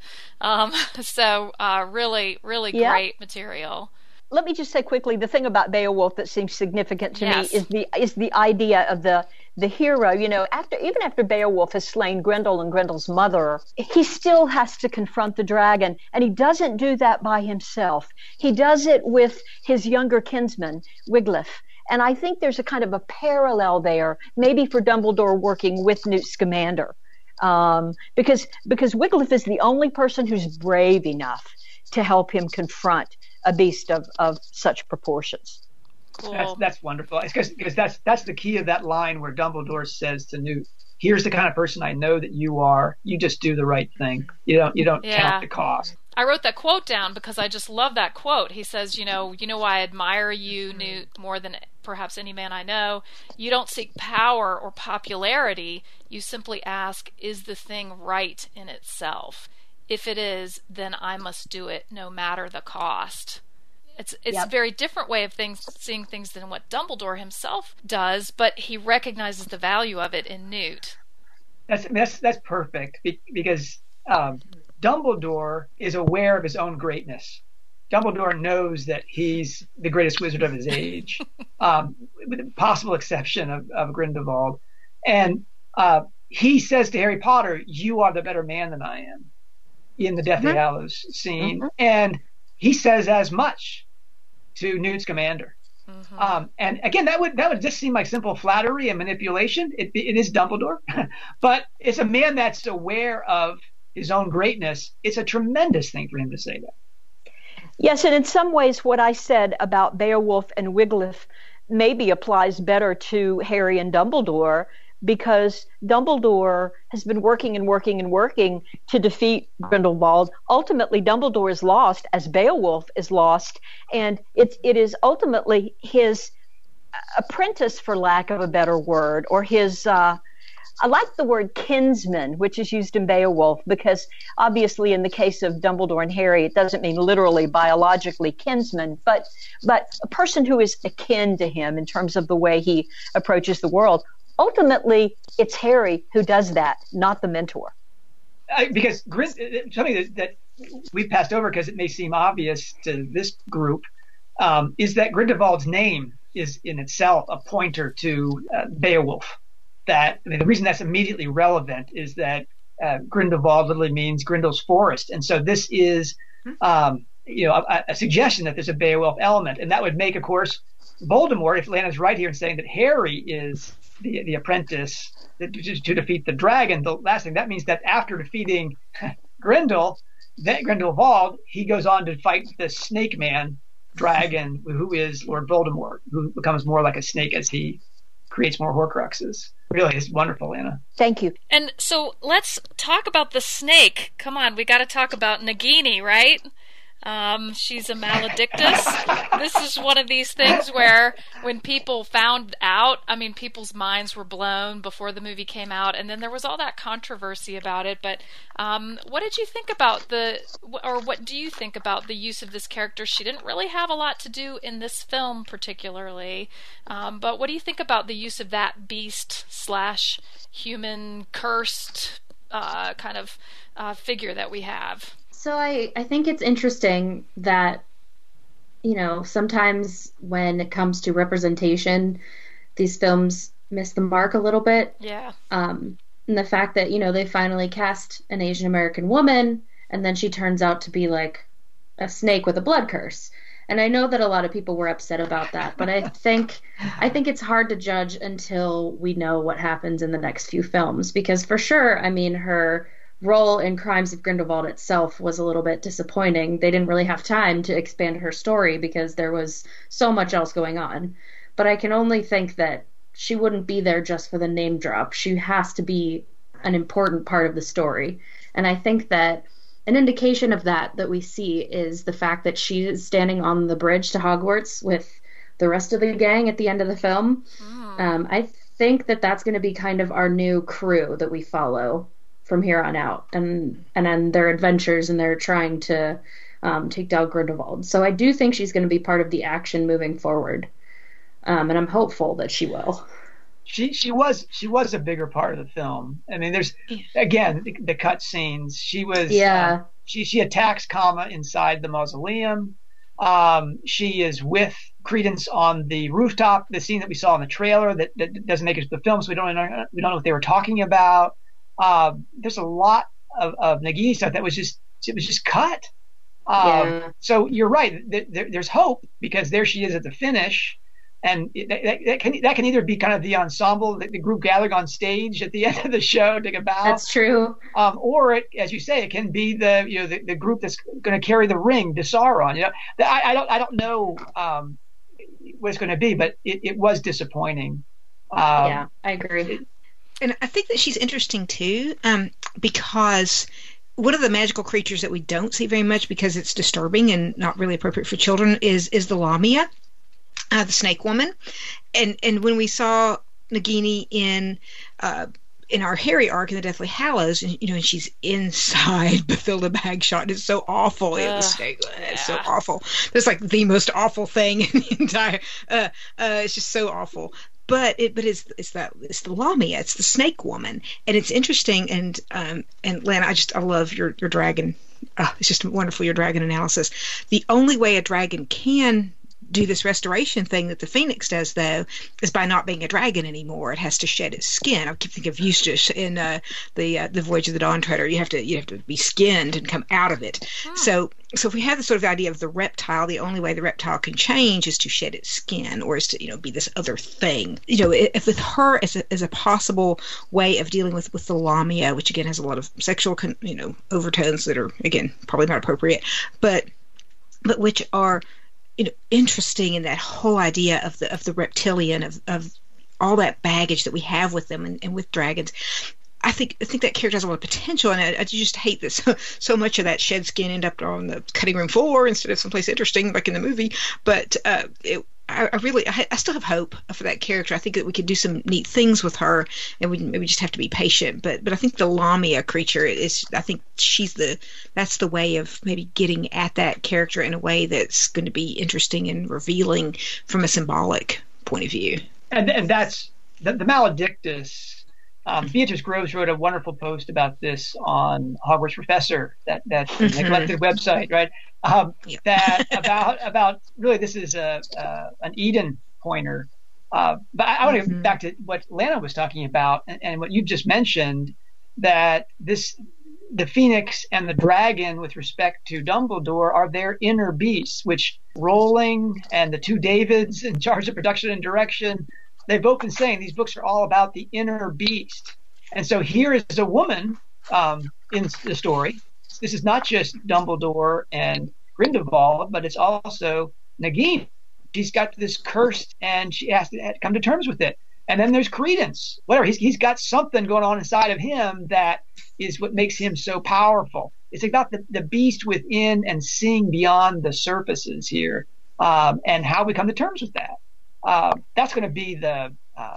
Really, really great material. Let me just say quickly, the thing about Beowulf that seems significant to me is the idea of the hero. Even after Beowulf has slain Grendel and Grendel's mother, he still has to confront the dragon, and he doesn't do that by himself. He does it with his younger kinsman, Wiglaf. And I think there's a kind of a parallel there, maybe for Dumbledore working with Newt Scamander, because Wiglaf is the only person who's brave enough to help him confront a beast of such proportions. Cool. That's wonderful. Because that's the key of that line where Dumbledore says to Newt, "Here's the kind of person I know that you are. You just do the right thing. You don't count the cost." I wrote that quote down because I just love that quote. He says, you know why I admire you, Newt, more than perhaps any man I know. You don't seek power or popularity. You simply ask, is the thing right in itself? If it is, then I must do it no matter the cost. It's a very different way of seeing things than what Dumbledore himself does, but he recognizes the value of it in Newt. That's perfect, because Dumbledore is aware of his own greatness. Dumbledore knows that he's the greatest wizard of his age, with the possible exception of Grindelwald. And he says to Harry Potter, "You are the better man than I am," in the Deathly Hallows scene. Mm-hmm. And he says as much to Newt Scamander. Mm-hmm. And again, that would just seem like simple flattery and manipulation. It is Dumbledore, but it's a man that's aware of his own greatness. It's a tremendous thing for him to say that. Yes, and in some ways what I said about Beowulf and Wiglaf maybe applies better to Harry and Dumbledore, because Dumbledore has been working to defeat Grindelwald. Ultimately, Dumbledore is lost as Beowulf is lost, and it is ultimately his apprentice, for lack of a better word, or his I like the word kinsman, which is used in Beowulf, because obviously in the case of Dumbledore and Harry, it doesn't mean literally biologically kinsman, but a person who is akin to him in terms of the way he approaches the world. Ultimately, it's Harry who does that, not the mentor. Because something that we passed over because it may seem obvious to this group is that Grindelwald's name is in itself a pointer to Beowulf. The reason that's immediately relevant is that Grindelwald literally means Grindel's forest, and so this is a suggestion that there's a Beowulf element, and that would make, of course, Voldemort, if Lana's right here in saying that Harry is the apprentice to defeat the dragon, the last thing that means that after defeating Grindelwald, he goes on to fight the Snake Man dragon, who is Lord Voldemort, who becomes more like a snake as he creates more Horcruxes. Really, it's wonderful, Anna. Thank you. And so let's talk about the snake. Come on, we got to talk about Nagini, right? She's a Maledictus. This is one of these things where when people found out, people's minds were blown before the movie came out, and then there was all that controversy about it. But what did you think about what do you think about the use of this character? She didn't really have a lot to do in this film particularly, but what do you think about the use of that beast/human cursed kind of figure that we have? So I think it's interesting that, sometimes when it comes to representation, these films miss the mark a little bit. Yeah. And the fact that, they finally cast an Asian American woman, and then she turns out to be like a snake with a blood curse. And I know that a lot of people were upset about that, but I think it's hard to judge until we know what happens in the next few films, because for sure, her role in Crimes of Grindelwald itself was a little bit disappointing. They didn't really have time to expand her story because there was so much else going on. But I can only think that she wouldn't be there just for the name drop. She has to be an important part of the story. And I think that an indication of that we see is the fact that she is standing on the bridge to Hogwarts with the rest of the gang at the end of the film. I think that that's going to be kind of our new crew that we follow from here on out, and their adventures, and they're trying to take down Grindelwald. So I do think she's going to be part of the action moving forward, and I'm hopeful that she will. She was a bigger part of the film. There's again the cut scenes. She was she attacks Kama inside the mausoleum. She is with Credence on the rooftop. The scene that we saw in the trailer that doesn't make it to the film, so we don't know what they were talking about. There's a lot of Nagini stuff that was just cut. So you're right. There's hope, because there she is at the finish, and that can either be kind of the ensemble, the group gathering on stage at the end of the show to take a bow. That's true. Or it, as you say, it can be the group that's going to carry the ring to Sauron. I don't know what it's going to be, but it was disappointing. I agree. And I think that she's interesting too, because one of the magical creatures that we don't see very much because it's disturbing and not really appropriate for children is the Lamia, the snake woman. And when we saw Nagini in in our Harry arc in the Deathly Hallows, and and she's inside Bathilda Bagshot. It's so awful. The snake. It's so awful. It's like the most awful thing in the entire. It's just so awful. But it's the Lamia. It's the snake woman, and it's interesting. And Len, I love your dragon. It's just wonderful, your dragon analysis. The only way a dragon can do this restoration thing that the Phoenix does, though, is by not being a dragon anymore. It has to shed its skin. I keep thinking of Eustace in the Voyage of the Dawn Treader. You have to be skinned and come out of it. So if we have the sort of idea of the reptile, the only way the reptile can change is to shed its skin, or is to be this other thing. If with her as a possible way of dealing with the Lamia, which again has a lot of sexual overtones that are again probably not appropriate, but which are interesting in that whole idea of the reptilian, of all that baggage that we have with them and with dragons. I think that character has a lot of potential, and I just hate that so much of that shed skin end up on the cutting room floor instead of someplace interesting like in the movie. But I still have hope for that character. I think that we could do some neat things with her, and we maybe just have to be patient. But I think the Lamia creature I think that's the way of maybe getting at that character in a way that's going to be interesting and revealing from a symbolic point of view. And that's the Maledictus. Beatrice Groves wrote a wonderful post about this on Hogwarts Professor, that neglected website, right? That about really this is an Eden pointer. But I want to get back to what Lana was talking about and what you just mentioned, that the Phoenix and the dragon with respect to Dumbledore are their inner beasts, which Rowling and the two Davids in charge of production and direction, they've both been saying these books are all about the inner beast. And so here is a woman in the story. This is not just Dumbledore and Grindelwald, but it's also Nagini. She's got this cursed, and she has to come to terms with it. And then there's Credence. Whatever, he's got something going on inside of him that is what makes him so powerful. It's about the beast within and seeing beyond the surfaces here, and how we come to terms with that. That's going to be the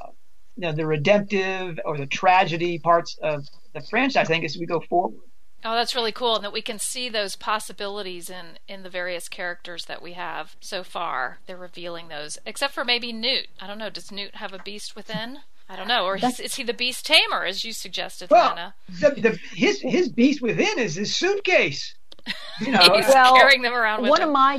redemptive or the tragedy parts of the franchise, I think, as we go forward. Oh, that's really cool, and that we can see those possibilities in the various characters that we have so far. They're revealing those, except for maybe Newt. I don't know. Does Newt have a beast within? I don't know. Or is he the beast tamer, as you suggested, Lana? His beast within is his suitcase. He's carrying them around with him. One of my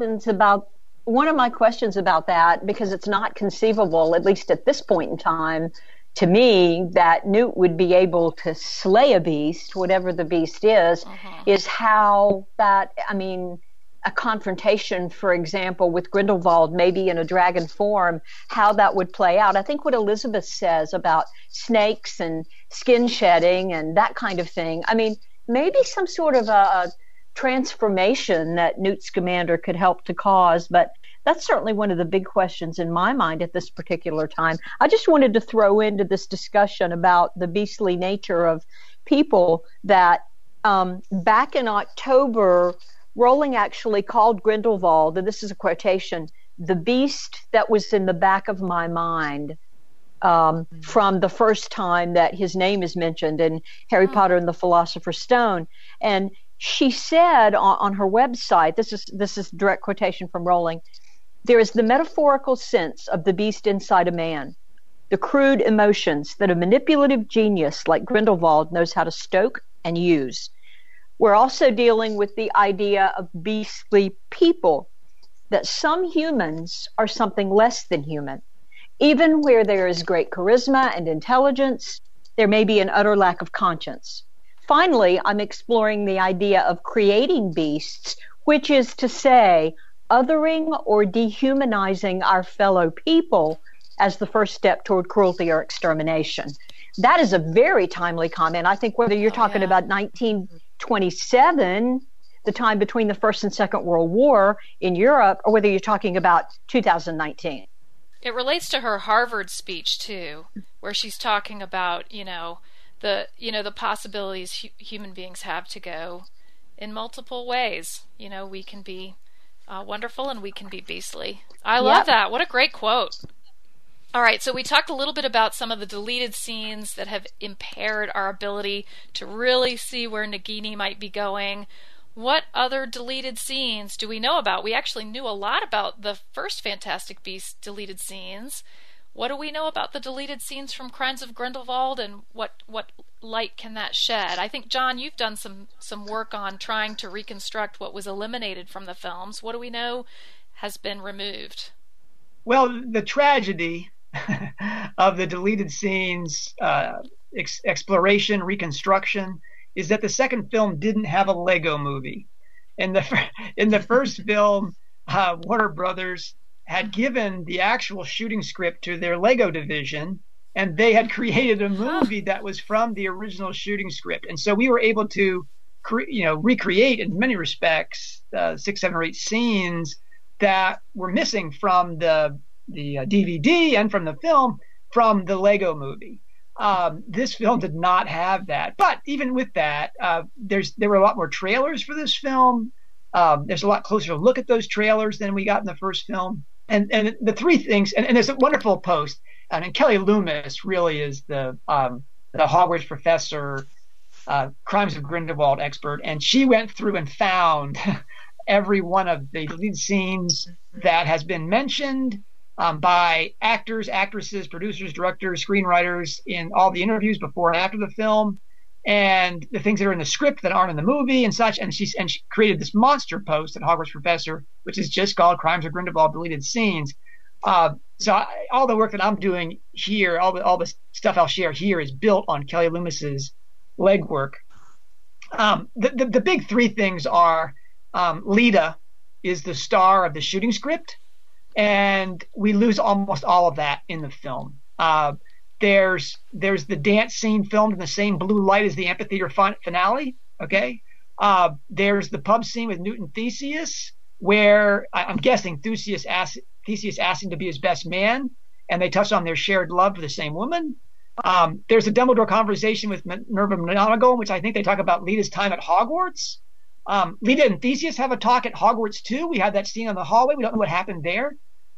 questions about that, because it's not conceivable, at least at this point in time, to me, that Newt would be able to slay a beast, whatever the beast is how that, a confrontation, for example, with Grindelwald, maybe in a dragon form, how that would play out. I think what Elizabeth says about snakes and skin shedding and that kind of thing, maybe some sort of a transformation that Newt Scamander could help to cause, but that's certainly one of the big questions in my mind at this particular time. I just wanted to throw into this discussion about the beastly nature of people that back in October, Rowling actually called Grindelwald, and this is a quotation, the beast that was in the back of my mind, from the first time that his name is mentioned in Harry Potter and the Philosopher's Stone. And she said on her website, this is direct quotation from Rowling, there is the metaphorical sense of the beast inside a man, the crude emotions that a manipulative genius like Grindelwald knows how to stoke and use. We're also dealing with the idea of beastly people, that some humans are something less than human. Even where there is great charisma and intelligence, there may be an utter lack of conscience. Finally, I'm exploring the idea of creating beasts, which is to say, othering or dehumanizing our fellow people as the first step toward cruelty or extermination. That is a very timely comment. I think whether you're talking about 1927, the time between the First and Second World War in Europe, or whether you're talking about 2019. It relates to her Harvard speech too, where she's talking about, the possibilities human beings have to go in multiple ways. We can be wonderful and we can be beastly. I love that. What a great quote. All right, so we talked a little bit about some of the deleted scenes that have impaired our ability to really see where Nagini might be going. What other deleted scenes do we know about? We actually knew a lot about the first Fantastic Beasts deleted scenes. What do we know about the deleted scenes from Crimes of Grindelwald, and what light can that shed? I think, John, you've done some work on trying to reconstruct what was eliminated from the films. What do we know has been removed? Well, the tragedy of the deleted scenes, exploration, reconstruction, is that the second film didn't have a Lego movie. In the first film, Warner Brothers had given the actual shooting script to their Lego division, and they had created a movie that was from the original shooting script. And so we were able to recreate in many respects 6, 7, or 8 scenes that were missing from the DVD and from the film from the Lego movie. This film did not have that. But even with that, there were a lot more trailers for this film. There's a lot closer look at those trailers than we got in the first film. And the three things, and there's a wonderful post. I mean, Kelly Loomis really is the Hogwarts professor, Crimes of Grindelwald expert, and she went through and found every one of the lead scenes that has been mentioned by actors, actresses, producers, directors, screenwriters in all the interviews before and after the film, and the things that are in the script that aren't in the movie and such. And she created this monster post at Hogwarts Professor, which is just called Crimes of Grindelwald Deleted Scenes. So all the work that I'm doing here, all the stuff I'll share here, is built on Kelly Loomis's legwork. The big three things are Lita is the star of the shooting script, and we lose almost all of that in the film. There's the dance scene filmed in the same blue light as the amphitheater finale. Okay. There's the pub scene with Newt and Theseus, where I'm guessing Theseus asked him to be his best man, and they touch on their shared love for the same woman. There's a Dumbledore conversation with Minerva McGonagall, which I think they talk about Lita's time at Hogwarts. Lita and Theseus have a talk at Hogwarts too. We have that scene in the hallway. We don't know what happened there.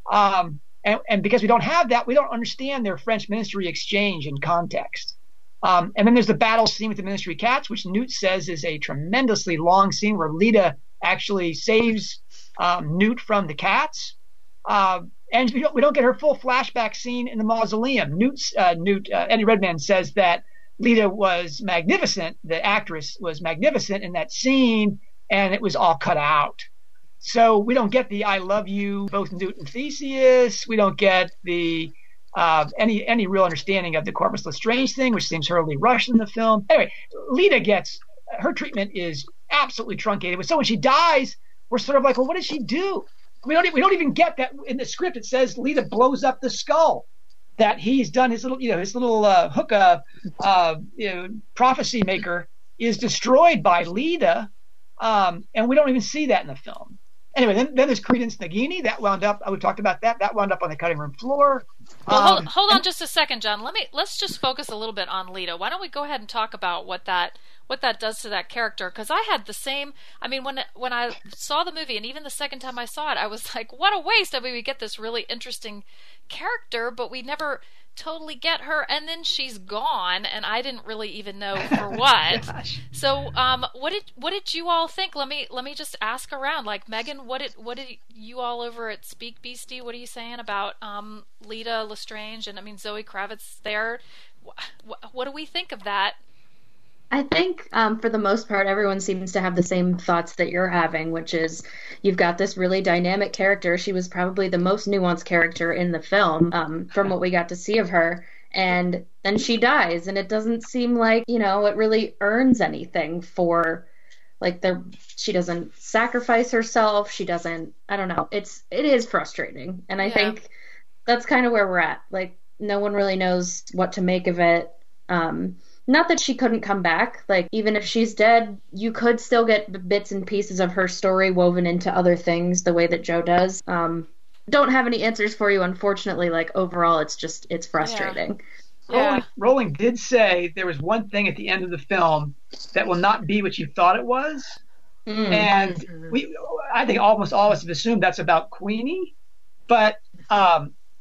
And because we don't have that, we don't understand their French ministry exchange in context. And then there's the battle scene with the Ministry Cats, which Newt says is a tremendously long scene where Lita actually saves Newt from the cats. And we don't get her full flashback scene in the mausoleum. Eddie Redmayne says that Lita was magnificent. The actress was magnificent in that scene, and it was all cut out. So we don't get the "I love you" both Newt and Theseus. We don't get the any real understanding of the Corpus Lestrange thing, which seems hurriedly rushed in the film. Anyway, Lita gets her treatment is absolutely truncated. So when she dies, we're sort of like, well, what did she do? We don't even get that in the script. It says Lita blows up the skull. That he's done his little hookah prophecy maker is destroyed by Lita, and we don't even see that in the film. Anyway, then there's Credence Nagini. That wound up. We talked about that. That wound up on the cutting room floor. Well, hold on just a second, John. Let's just focus a little bit on Lita. Why don't we go ahead and talk about what that does to that character? Because I had the same. I mean, when I saw the movie, and even the second time I saw it, I was like, what a waste. I mean, we get this really interesting character, but we never totally get her, and then she's gone, and I didn't really even know for what. So, what did you all think? Let me just ask around. Like, Megan, what did you all over at Speak Beastie? What are you saying about Lita Lestrange and Zoe Kravitz there? What do we think of that? I think for the most part, everyone seems to have the same thoughts that you're having, which is you've got this really dynamic character. She was probably the most nuanced character in the film from what we got to see of her. And then she dies, and it doesn't seem like, it really earns anything for, she doesn't sacrifice herself. She doesn't, I don't know. It is frustrating. And I think that's kind of where we're at. Like, no one really knows what to make of it. Not that she couldn't come back. Like, even if she's dead, you could still get bits and pieces of her story woven into other things the way that Joe does. Don't have any answers for you, unfortunately. Like, overall, it's frustrating. Yeah. Rowling did say there was one thing at the end of the film that will not be what you thought it was. And I think almost all of us have assumed that's about Queenie. But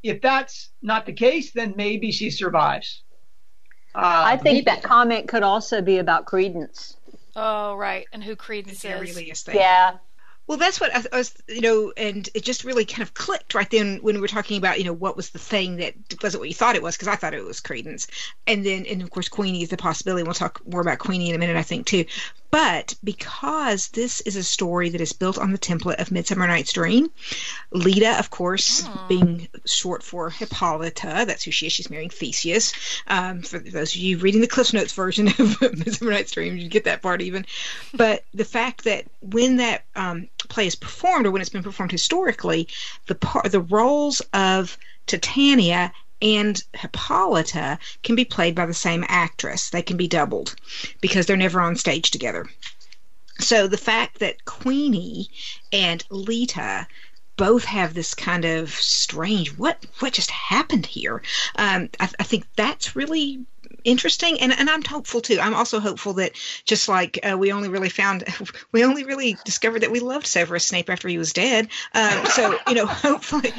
if that's not the case, then maybe she survives. I think that comment could also be about Credence. Oh, right. And who Credence is. Really is Yeah. Well, that's what I was, and it just really kind of clicked right then when we were talking about, what was the thing that wasn't what you thought it was, because I thought it was Credence. And of course, Queenie is the possibility. We'll talk more about Queenie in a minute, I think, too. But because this is a story that is built on the template of Midsummer Night's Dream, Leda, of course, being short for Hippolyta, that's who she is. She's marrying Theseus. For those of you reading the Cliff Notes version of Midsummer Night's Dream, you get that part even. But the fact that when that play is performed, or when it's been performed historically, the roles of Titania and Hippolyta can be played by the same actress. They can be doubled because they're never on stage together. So the fact that Queenie and Leta both have this kind of strange, what just happened here? I think that's really interesting, and I'm hopeful too. I'm also hopeful that just like we only really discovered that we loved Severus Snape after he was dead. So hopefully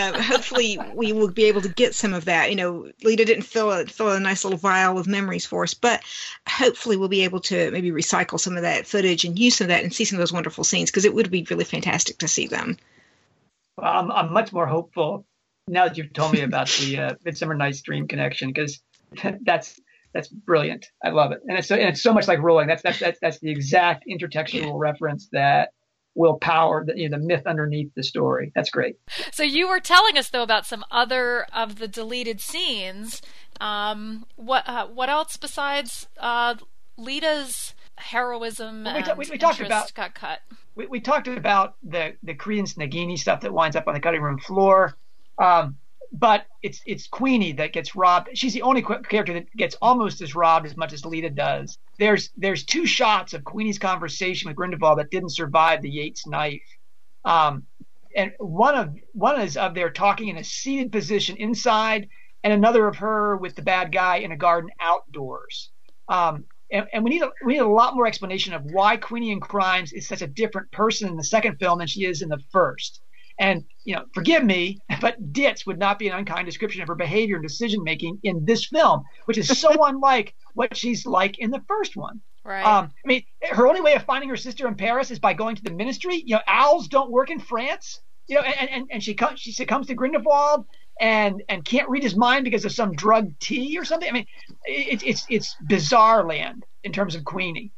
we will be able to get some of that. Leda didn't fill a nice little vial of memories for us, but hopefully we'll be able to maybe recycle some of that footage and use some of that and see some of those wonderful scenes, because it would be really fantastic to see them. Well, I'm much more hopeful now that you've told me about the Midsummer Night's Dream connection, because that's brilliant. I love it, and it's so much like Rolling. That's the exact intertextual reference that will power the myth underneath the story. That's great. So you were telling us though about some other of the deleted scenes. What else besides Leda's heroism we talked about got cut? We talked about the Credence Nagini stuff that winds up on the cutting room floor. But it's Queenie that gets robbed. She's the only character that gets almost as robbed as much as Leda does. There's two shots of Queenie's conversation with Grindelwald that didn't survive the Yates knife. And one is of there talking in a seated position inside, and another of her with the bad guy in a garden outdoors. And we need a lot more explanation of why Queenie in Crimes is such a different person in the second film than she is in the first. And, forgive me, but ditz would not be an unkind description of her behavior and decision-making in this film, which is so unlike what she's like in the first one. Right. Her only way of finding her sister in Paris is by going to the ministry. Owls don't work in France. And she succumbs to Grindelwald and can't read his mind because of some drug tea or something. It's bizarre land in terms of Queenie.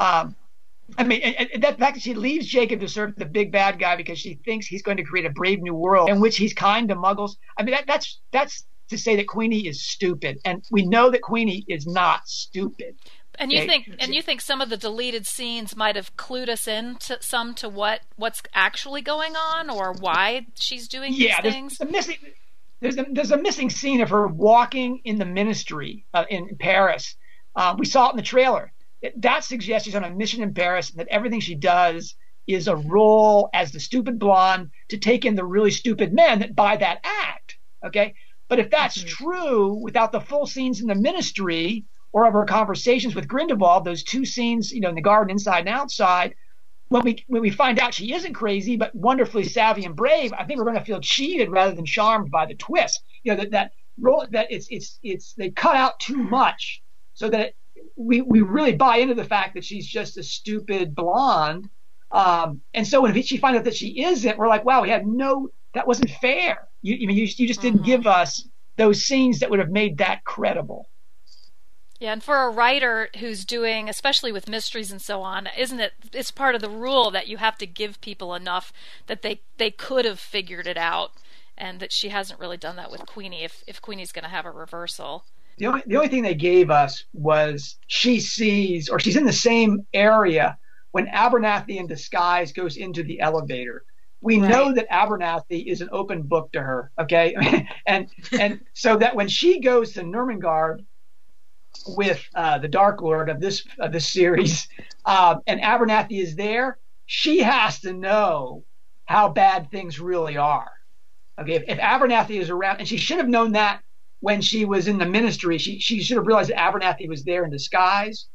And that fact that she leaves Jacob to serve the big bad guy because she thinks he's going to create a brave new world in which he's kind to muggles. That's to say that Queenie is stupid, and we know that Queenie is not stupid. And you think some of the deleted scenes might have clued us in to what's actually going on, or why she's doing these things? There's a missing scene of her walking in the ministry in Paris. We saw it in the trailer. That suggests she's on a mission in Paris, and that everything she does is a role as the stupid blonde to take in the really stupid men that buy that act. Okay, but if that's true, without the full scenes in the ministry or of her conversations with Grindelwald, those two scenes, in the garden inside and outside, when we find out she isn't crazy but wonderfully savvy and brave, I think we're going to feel cheated rather than charmed by the twist. That role that it's they cut out too much so that we really buy into the fact that she's just a stupid blonde. And so when she finds out that she isn't, we're like, wow, that wasn't fair. You just didn't give us those scenes that would have made that credible. Yeah, and for a writer who's doing, especially with mysteries and so on, it's part of the rule that you have to give people enough that they could have figured it out, and that she hasn't really done that with Queenie if Queenie's going to have a reversal. The only thing they gave us was she's in the same area when Abernathy in disguise goes into the elevator. We know that Abernathy is an open book to her, okay? and so that when she goes to Nurmengard with the Dark Lord of this series, and Abernathy is there, she has to know how bad things really are. Okay, if Abernathy is around, and she should have known that when she was in the ministry, she should have realized that Abernathy was there in disguise.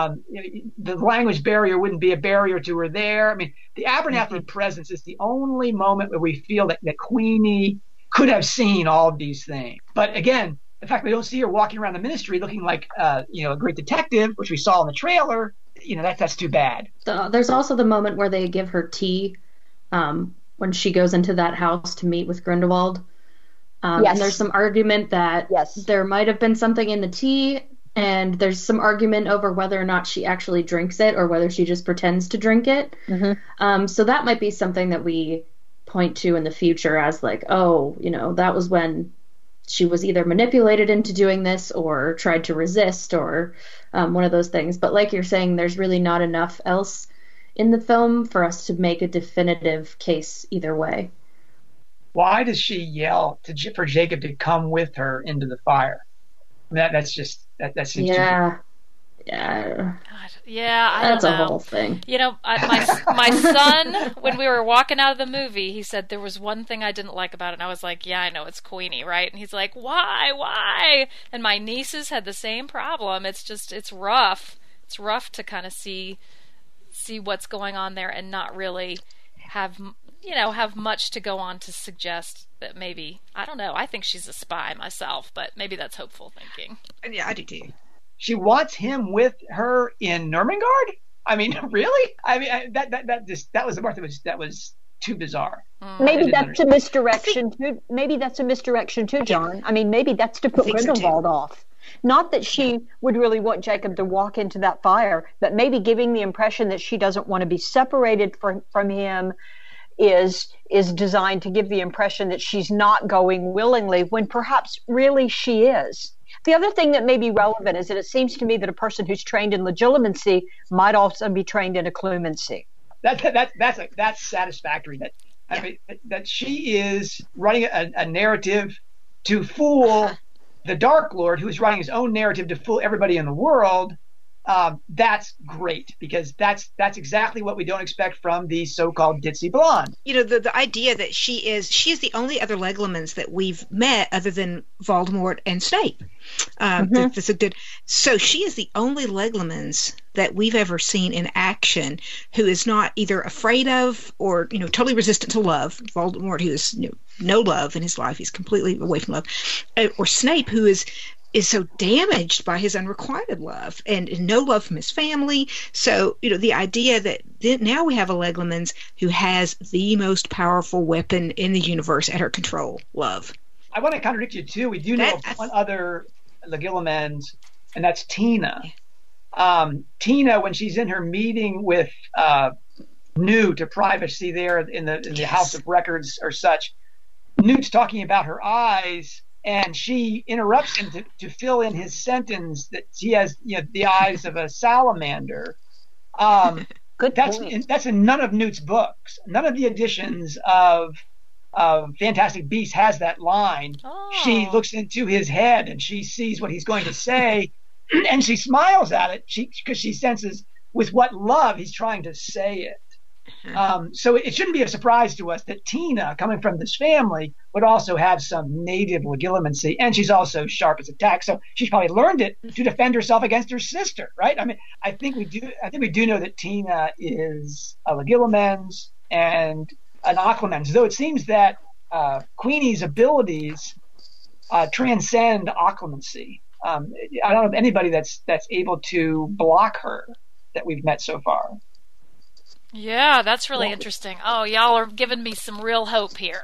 The language barrier wouldn't be a barrier to her there. The Abernathy presence is the only moment where we feel that Queenie could have seen all of these things. But again, the fact we don't see her walking around the ministry looking like, a great detective, which we saw in the trailer, that's too bad. There's also the moment where they give her tea when she goes into that house to meet with Grindelwald. Yes. And there's some argument that there might have been something in the tea, and there's some argument over whether or not she actually drinks it or whether she just pretends to drink it. Mm-hmm. So that might be something that we point to in the future as like, that was when she was either manipulated into doing this or tried to resist or one of those things. But like you're saying, there's really not enough else in the film for us to make a definitive case either way. Why does she yell for Jacob to come with her into the fire? I mean, that seems yeah. God, yeah, I that's don't know. A whole thing. My son, when we were walking out of the movie, he said there was one thing I didn't like about it, and I was like, yeah, I know, it's Queenie, right? And he's like, why? And my nieces had the same problem. It's rough. It's rough to kind of see what's going on there and not really have much to go on to suggest that maybe, I don't know, I think she's a spy myself, but maybe that's hopeful thinking. Yeah, I do too. She wants him with her in Nurmengard? I mean, really? I mean, that was the part that was too bizarre. Maybe that's a misdirection too. Maybe that's a misdirection too, John. I mean, maybe that's to put Grindelwald off. Not that she would really want Jacob to walk into that fire, but maybe giving the impression that she doesn't want to be separated from him is designed to give the impression that she's not going willingly when perhaps really she is. The other thing that may be relevant is that it seems to me that a person who's trained in legilimency might also be trained in occlumency. That's satisfactory. That she is running a narrative to fool the Dark Lord, who is writing his own narrative to fool everybody in the world. That's great, because that's exactly what we don't expect from the so-called ditzy blonde. The idea that she is the only other Legolamans that we've met other than Voldemort and Snape. So she is the only Legolamans that we've ever seen in action who is not either afraid of or totally resistant to love. Voldemort, who is no love in his life, he's completely away from love, or Snape, who is so damaged by his unrequited love and no love from his family. So, the idea that now we have a Legolamans who has the most powerful weapon in the universe at her control, love. I want to contradict you too. We do know one other Legilimens, and that's Tina. Tina, when she's in her meeting with Newt, to privacy there in the House of Records or such, Newt's talking about her eyes, and she interrupts him to fill in his sentence that she has the eyes of a salamander. Good point. That's in none of Newt's books. None of the editions of Fantastic Beasts has that line. Oh. She looks into his head and she sees what he's going to say, and she smiles at it because she senses with what love he's trying to say it. So it shouldn't be a surprise to us that Tina, coming from this family, would also have some native legilimency, and she's also sharp as a tack. So she's probably learned it to defend herself against her sister, right? I mean, I think we do know that Tina is a legilimens and an occlumens, though it seems that Queenie's abilities transcend occlumency. I don't know of anybody that's able to block her that we've met so far. Yeah, that's really interesting. Oh, y'all are giving me some real hope here.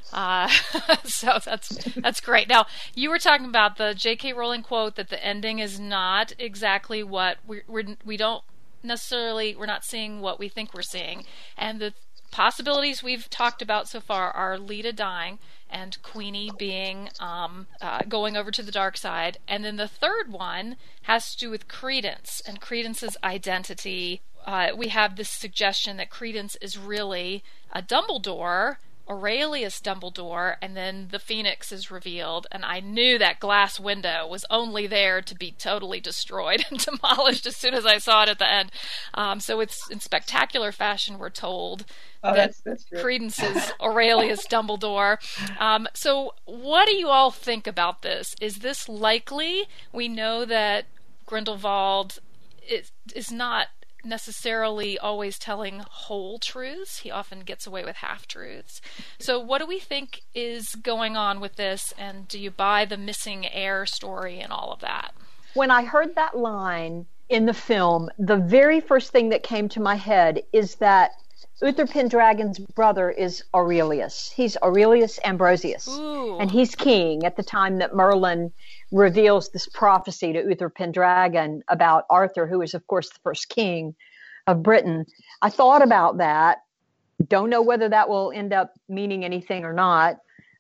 So that's great. Now, you were talking about the J.K. Rowling quote that the ending is not exactly what we don't necessarily, we're not seeing what we think we're seeing. And the possibilities we've talked about so far are Leta dying and Queenie being going over to the dark side. And then the third one has to do with Credence and Credence's identity. We have this suggestion that Credence is really a Dumbledore, Aurelius Dumbledore, and then the Phoenix is revealed, and I knew that glass window was only there to be totally destroyed and demolished as soon as I saw it at the end. So it's in spectacular fashion we're told that that's Credence is Aurelius Dumbledore. So what do you all think about this? Is this likely? We know that Grindelwald is not necessarily always telling whole truths. He often gets away with half-truths. So what do we think is going on with this, and do you buy the missing heir story and all of that? When I heard that line in the film, the very first thing that came to my head is that Uther Pendragon's brother is Aurelius. He's Aurelius Ambrosius. Ooh. And he's king at the time that Merlin reveals this prophecy to Uther Pendragon about Arthur, who is, of course, the first king of Britain. I thought about that. Don't know whether that will end up meaning anything or not.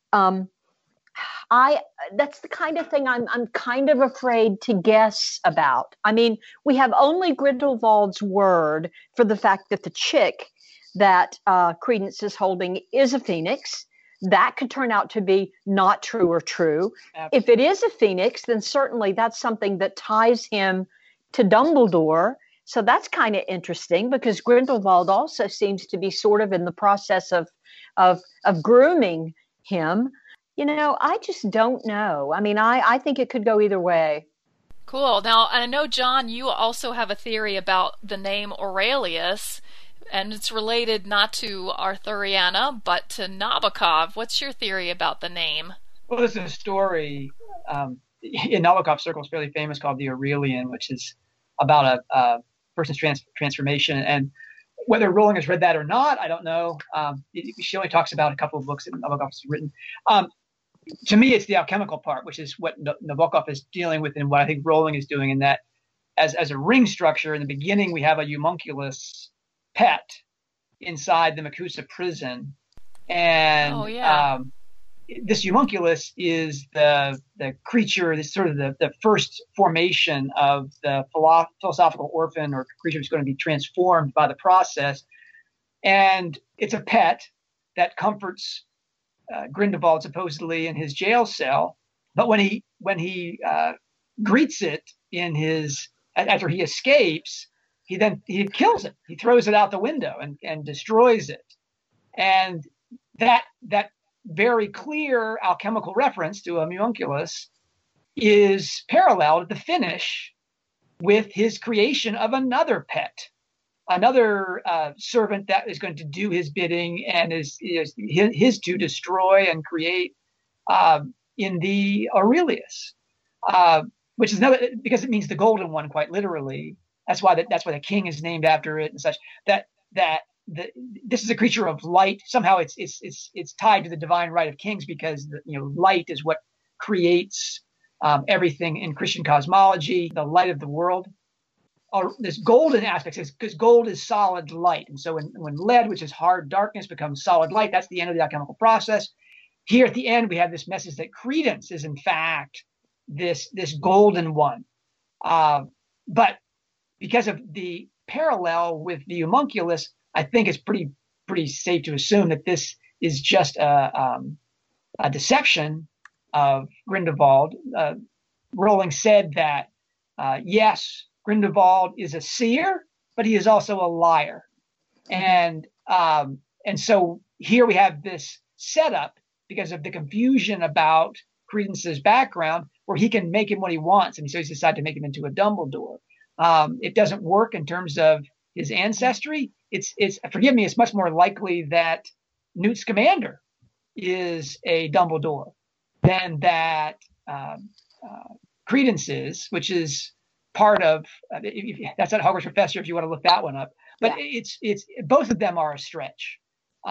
That's the kind of thing I'm kind of afraid to guess about. I mean, we have only Grindelwald's word for the fact that the chick that Credence is holding is a phoenix. That could turn out to be not true or true. Absolutely. If it is a phoenix, then certainly that's something that ties him to Dumbledore. So that's kind of interesting, because Grindelwald also seems to be sort of in the process of grooming him. You know, I just don't know. I mean, I think it could go either way. Cool. Now, I know, John, you also have a theory about the name Aurelius, and it's related not to Arthuriana, but to Nabokov. What's your theory about the name? Well, there's a story in Nabokov circles fairly famous called the Aurelian, which is about a person's transformation. And whether Rowling has read that or not, I don't know. She only talks about a couple of books that Nabokov has written. To me, it's the alchemical part, which is what Nabokov is dealing with, and what I think Rowling is doing, in that as a ring structure, in the beginning, we have a homunculus pet inside the Macusa prison. And this homunculus is the creature, this sort of the first formation of the philosophical orphan, or creature who's going to be transformed by the process. And it's a pet that comforts Grindelwald supposedly in his jail cell, but when he greets it after he escapes, he kills it. He throws it out the window and destroys it. And that very clear alchemical reference to a homunculus is paralleled at the finish with his creation of another pet, another servant that is going to do his bidding and is his to destroy and create in the Aurelius, which is another, because it means the golden one, quite literally. That's why the king is named after it and such. This is a creature of light. Somehow it's tied to the divine right of kings, because light is what creates everything in Christian cosmology, the light of the world. This golden aspect is because gold is solid light. And so when lead, which is hard darkness, becomes solid light, that's the end of the alchemical process. Here at the end, we have this message that Credence is in fact this golden one. But because of the parallel with the homunculus, I think it's pretty safe to assume that this is just a deception of Grindelwald. Rowling said that, yes, Grindelwald is a seer, but he is also a liar. And so here we have this setup, because of the confusion about Credence's background, where he can make him what he wants. And so he's decided to make him into a Dumbledore. It doesn't work in terms of his ancestry. It's forgive me, it's much more likely that Newt Scamander is a Dumbledore than that Credence is, which is part of that's not Hogwarts Professor if you want to look that one up. But yeah. It's both of them are a stretch.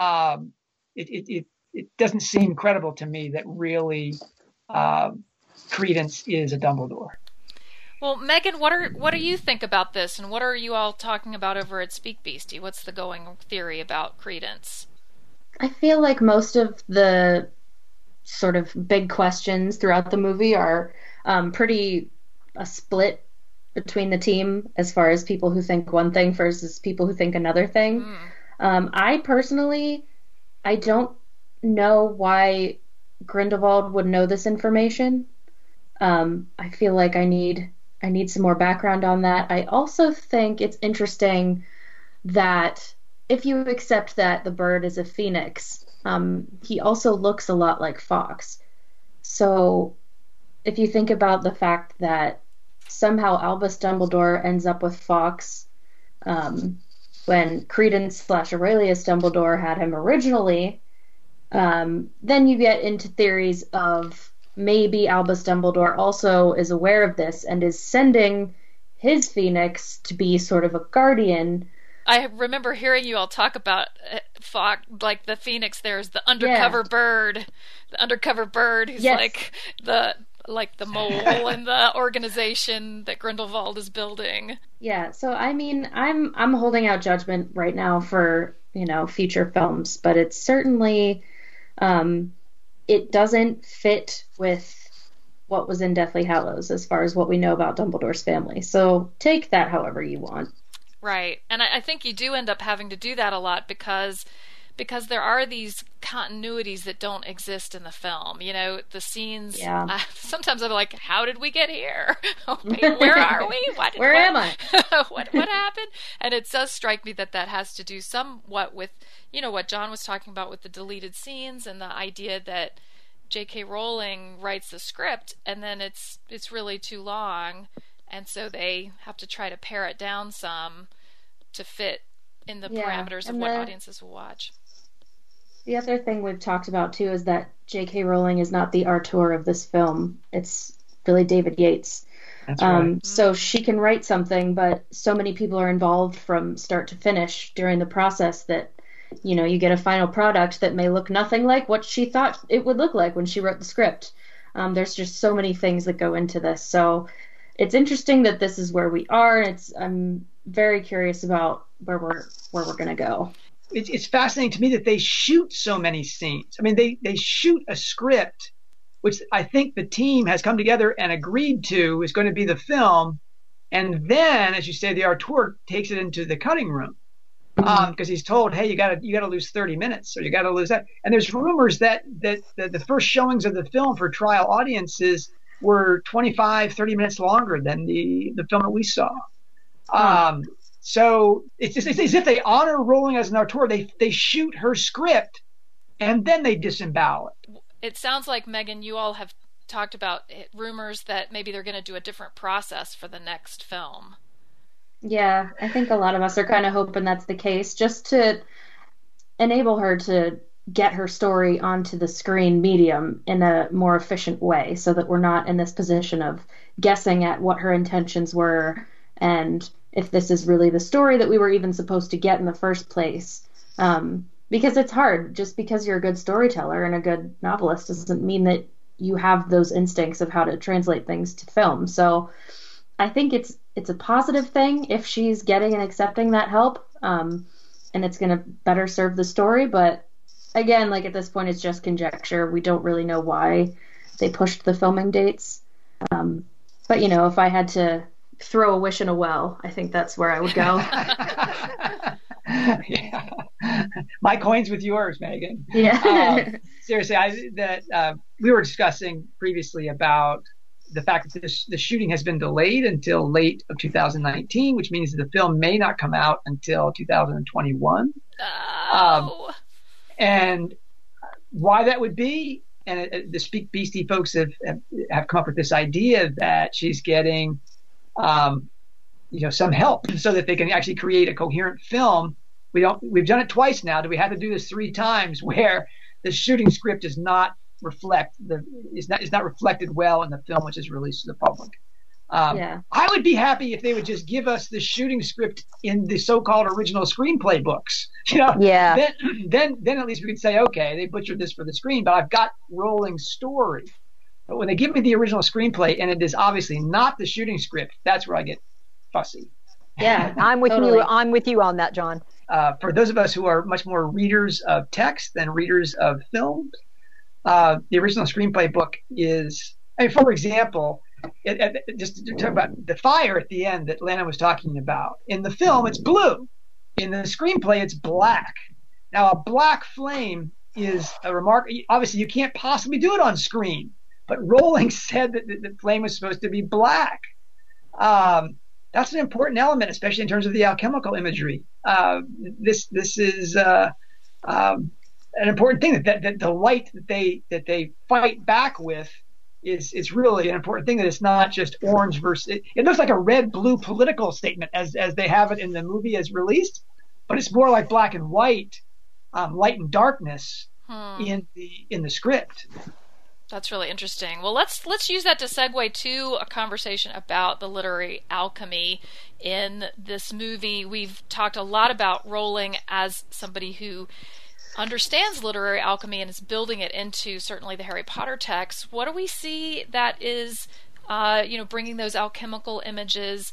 It doesn't seem credible to me that really Credence is a Dumbledore. Well, Megan, what do you think about this, and what are you all talking about over at Speak Beastie? What's the going theory about Credence? I feel like most of the sort of big questions throughout the movie are pretty split between the team, as far as people who think one thing versus people who think another thing. I personally, I don't know why Grindelwald would know this information. I feel like I need some more background on that. I also think it's interesting that if you accept that the bird is a phoenix, he also looks a lot like Fawkes. So if you think about the fact that somehow Albus Dumbledore ends up with Fawkes, when Credence / Aurelius Dumbledore had him originally. Then you get into theories of maybe Albus Dumbledore also is aware of this and is sending his Phoenix to be sort of a guardian. I remember hearing you all talk about like the Phoenix. There's the undercover bird, who's like the mole in the organization that Grindelwald is building. Yeah, so I mean, I'm holding out judgment right now for future films, but it's certainly it doesn't fit with what was in Deathly Hallows as far as what we know about Dumbledore's family. So take that however you want. Right, and I think you do end up having to do that a lot because there are these continuities that don't exist in the film. The scenes. Yeah. Sometimes I'm like, how did we get here? Where are we? Where am I? What happened? And it does strike me that has to do somewhat with what John was talking about with the deleted scenes and the idea that J.K. Rowling writes the script and then it's really too long, and so they have to try to pare it down some to fit in the parameters of what audiences will watch. The other thing we've talked about too is that J.K. Rowling is not the auteur of this film. It's really David Yates. That's right. So she can write something, but so many people are involved from start to finish during the process that you get a final product that may look nothing like what she thought it would look like when she wrote the script. There's just so many things that go into this. So it's interesting that this is where we are. I'm very curious about where we're going to go. It's fascinating to me that they shoot so many scenes. I mean, they shoot a script, which I think the team has come together and agreed to is going to be the film. And then, as you say, the auteur takes it into the cutting room. Because he's told, hey, you got to lose 30 minutes, or you got to lose that. And there's rumors that the first showings of the film for trial audiences were 25, 30 minutes longer than the film that we saw. So it's as if they honor Rowling as an auteur. They shoot her script, and then they disembowel it. It sounds like, Megan, you all have talked about rumors that maybe they're going to do a different process for the next film. Yeah, I think a lot of us are kind of hoping that's the case, just to enable her to get her story onto the screen medium in a more efficient way, so that we're not in this position of guessing at what her intentions were and if this is really the story that we were even supposed to get in the first place. Because it's hard. Just because you're a good storyteller and a good novelist doesn't mean that you have those instincts of how to translate things to film. So I think it's a positive thing if she's getting and accepting that help, and it's going to better serve the story. But again, like at this point, it's just conjecture. We don't really know why they pushed the filming dates. But if I had to throw a wish in a well, I think that's where I would go. Yeah. My coin's with yours, Megan. Yeah. Seriously, we were discussing previously about the fact that the shooting has been delayed until late of 2019, which means that the film may not come out until 2021. Oh. And why that would be, and the Speak Beastie folks have come up with this idea that she's getting, some help so that they can actually create a coherent film. We've done it twice now. Do we have to do this 3 times where the shooting script is not reflected well in the film, which is released to the public? I would be happy if they would just give us the shooting script in the so-called original screenplay books. Yeah. Then at least we could say, okay, they butchered this for the screen, but I've got Rowling's story. But when they give me the original screenplay and it is obviously not the shooting script, that's where I get fussy. Yeah, I'm with totally. you. I'm with you on that, John. For those of us who are much more readers of text than readers of films, the original screenplay book is, for example, just to talk about the fire at the end that Lana was talking about. In the film, it's blue. In the screenplay, it's black. Now, a black flame is a remark. Obviously, you can't possibly do it on screen, but Rowling said that the flame was supposed to be black. That's an important element, especially in terms of the alchemical imagery. This is an important thing, that the light that they fight back with is really an important thing, that it's not just orange versus, it looks like a red-blue political statement as they have it in the movie as released, but it's more like black and white, light and darkness in the script. That's really interesting. Well, let's use that to segue to a conversation about the literary alchemy in this movie. We've talked a lot about Rowling as somebody who understands literary alchemy and is building it into certainly the Harry Potter text. What do we see that is, bringing those alchemical images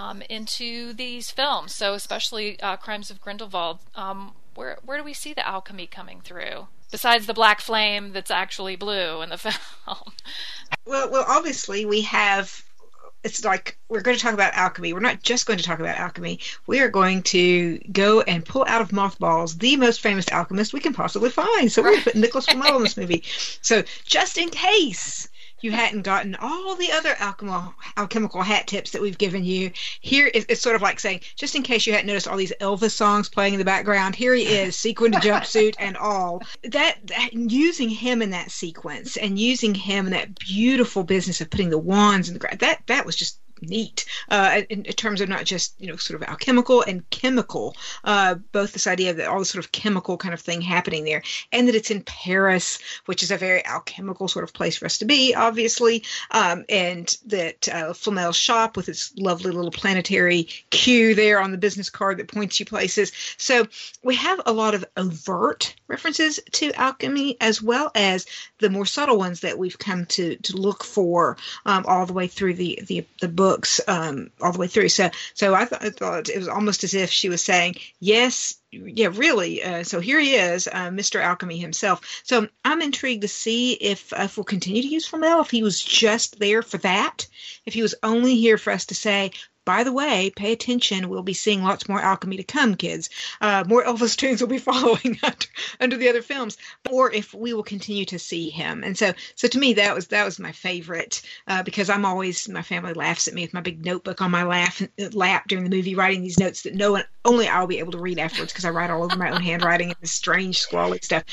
into these films? So especially Crimes of Grindelwald. Where do we see the alchemy coming through? Besides the black flame that's actually blue in the film. Well, obviously we have. It's like we're going to talk about alchemy. We're not just going to talk about alchemy. We are going to go and pull out of mothballs the most famous alchemist we can possibly find. So we're going to put Nicholas Flamel in this movie. So just in case you hadn't gotten all the other alchemical hat tips that we've given you, here it's sort of like saying, just in case you hadn't noticed all these Elvis songs playing in the background, here he is, sequined jumpsuit and all. That using him in that sequence and using him in that beautiful business of putting the wands in the ground, that was just neat in terms of not just sort of alchemical and chemical, both this idea of all this sort of chemical kind of thing happening there, and that it's in Paris, which is a very alchemical sort of place for us to be, obviously, and that Flamel's shop with its lovely little planetary Q there on the business card that points you places. So we have a lot of overt references to alchemy, as well as the more subtle ones that we've come to look for all the way through the books, all the way through. So I thought it was almost as if she was saying, yes, yeah, really. So here he is, Mr. Alchemy himself. So I'm intrigued to see if we'll continue to use Flamel, if he was just there for that, if he was only here for us to say, by the way, pay attention. We'll be seeing lots more alchemy to come, kids. More Elvis tunes will be following under the other films, or if we will continue to see him. And so to me, that was my favorite, because my family laughs at me with my big notebook on my lap during the movie, writing these notes that only I'll be able to read afterwards, because I write all over my own handwriting and this strange scrawly stuff.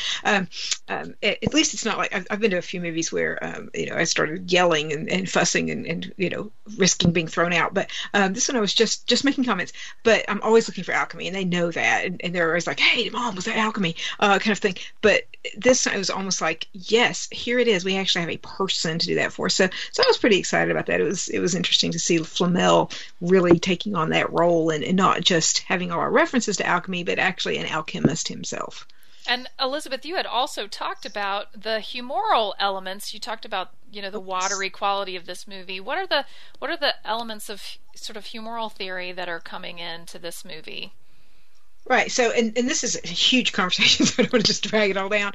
At least it's not like I've been to a few movies where I started yelling and fussing and risking being thrown out, but this one I was just making comments, but I'm always looking for alchemy, and they know that, and they're always like, "Hey, Mom, was that alchemy?" Kind of thing. But this time it was almost like, yes, here it is. We actually have a person to do that for. So I was pretty excited about that. It was interesting to see Flamel really taking on that role and not just having all our references to alchemy, but actually an alchemist himself. And Elizabeth, you had also talked about the humoral elements. You talked about the watery quality of this movie. What are the elements of sort of humoral theory that are coming into this movie? Right. So, and this is a huge conversation, so I don't want to just drag it all down.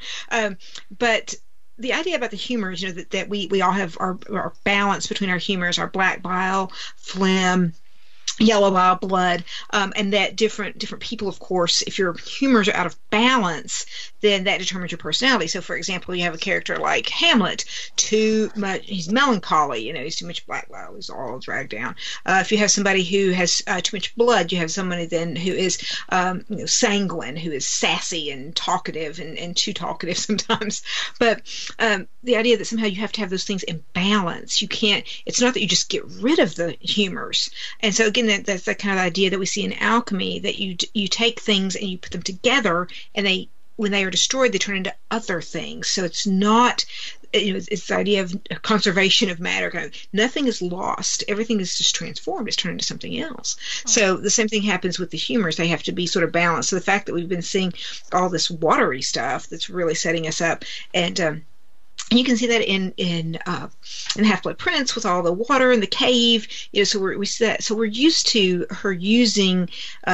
But the idea about the humors, that we all have our balance between our humors, our black bile, phlegm, yellow bile, blood, and that different people, of course, if your humors are out of balance, then that determines your personality. So, for example, you have a character like Hamlet, too much, he's melancholy, he's too much black bile, he's all dragged down. If you have somebody who has too much blood, you have somebody then who is sanguine, who is sassy and talkative and too talkative sometimes. But the idea that somehow you have to have those things in balance. You can't, it's not that you just get rid of the humors. And so again, that's that kind of idea that we see in alchemy, that you take things and you put them together, and when they are destroyed, they turn into other things. So it's not, it's the idea of conservation of matter. Kind of, nothing is lost. Everything is just transformed. It's turned into something else. Oh. So the same thing happens with the humors. They have to be sort of balanced. So the fact that we've been seeing all this watery stuff, that's really setting us up. And you can see that in Half-Blood Prince with all the water in the cave. So we see that. So we're used to her using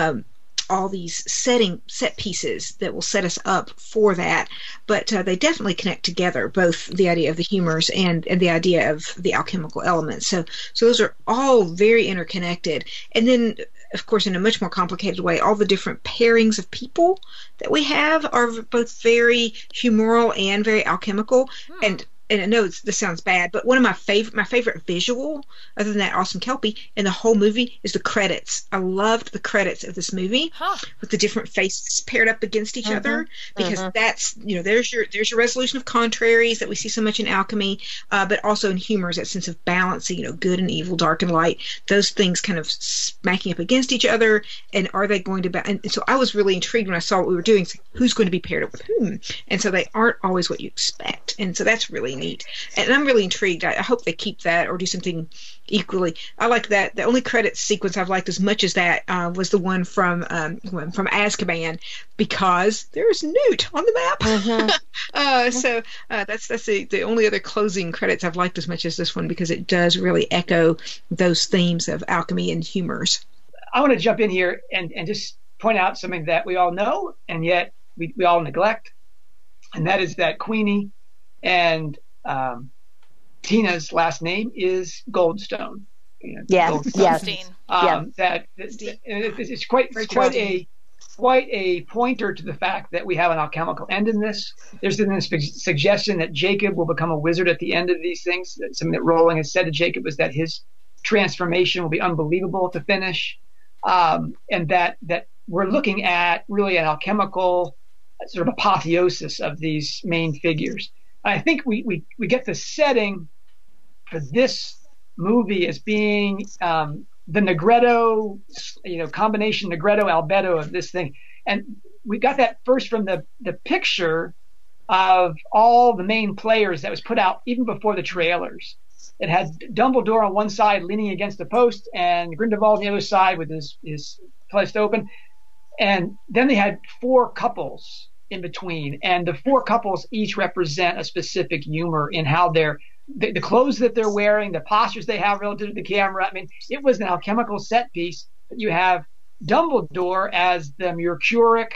all these set pieces that will set us up for that. But they definitely connect together, both the idea of the humors and the idea of the alchemical elements. So those are all very interconnected. And then, of course, in a much more complicated way, all the different pairings of people that we have are both very humoral and very alchemical. And and I know this sounds bad, but one of my favorite visual, other than that awesome Kelpie, in the whole movie is the credits. I loved the credits of this movie with the different faces paired up against each other, because that's, there's your resolution of contraries that we see so much in alchemy, but also in humor is that sense of balancing, good and evil, dark and light, those things kind of smacking up against each other, and are they going to and so I was really intrigued when I saw what we were doing. It's like, who's going to be paired up with whom? And so they aren't always what you expect, and so that's really neat, and I'm really intrigued. I hope they keep that or do something equally. I like that. The only credit sequence I've liked as much as that was the one from Azkaban, because there's Newt on the map. So that's the only other closing credits I've liked as much as this one, because it does really echo those themes of alchemy and humors. I want to jump in here and just point out something that we all know and yet we all neglect, and that is that Queenie and Tina's last name is Goldstone. Yes. Goldstone. That it's quite a pointer to the fact that we have an alchemical end in this. There's been this suggestion that Jacob will become a wizard at the end of these things. Something that Rowling has said to Jacob is that his transformation will be unbelievable to finish, and that we're looking at really an alchemical sort of apotheosis of these main figures. I think we get the setting for this movie as being the Negretto, combination Negretto-Albedo of this thing. And we got that first from the picture of all the main players that was put out even before the trailers. It had Dumbledore on one side leaning against the post, and Grindelwald on the other side with his placed open. And then they had 4 couples in between, and the 4 couples each represent a specific humor in how the clothes that they're wearing, the postures they have relative to the camera. I mean, it was an alchemical set piece. You have Dumbledore as the mercuric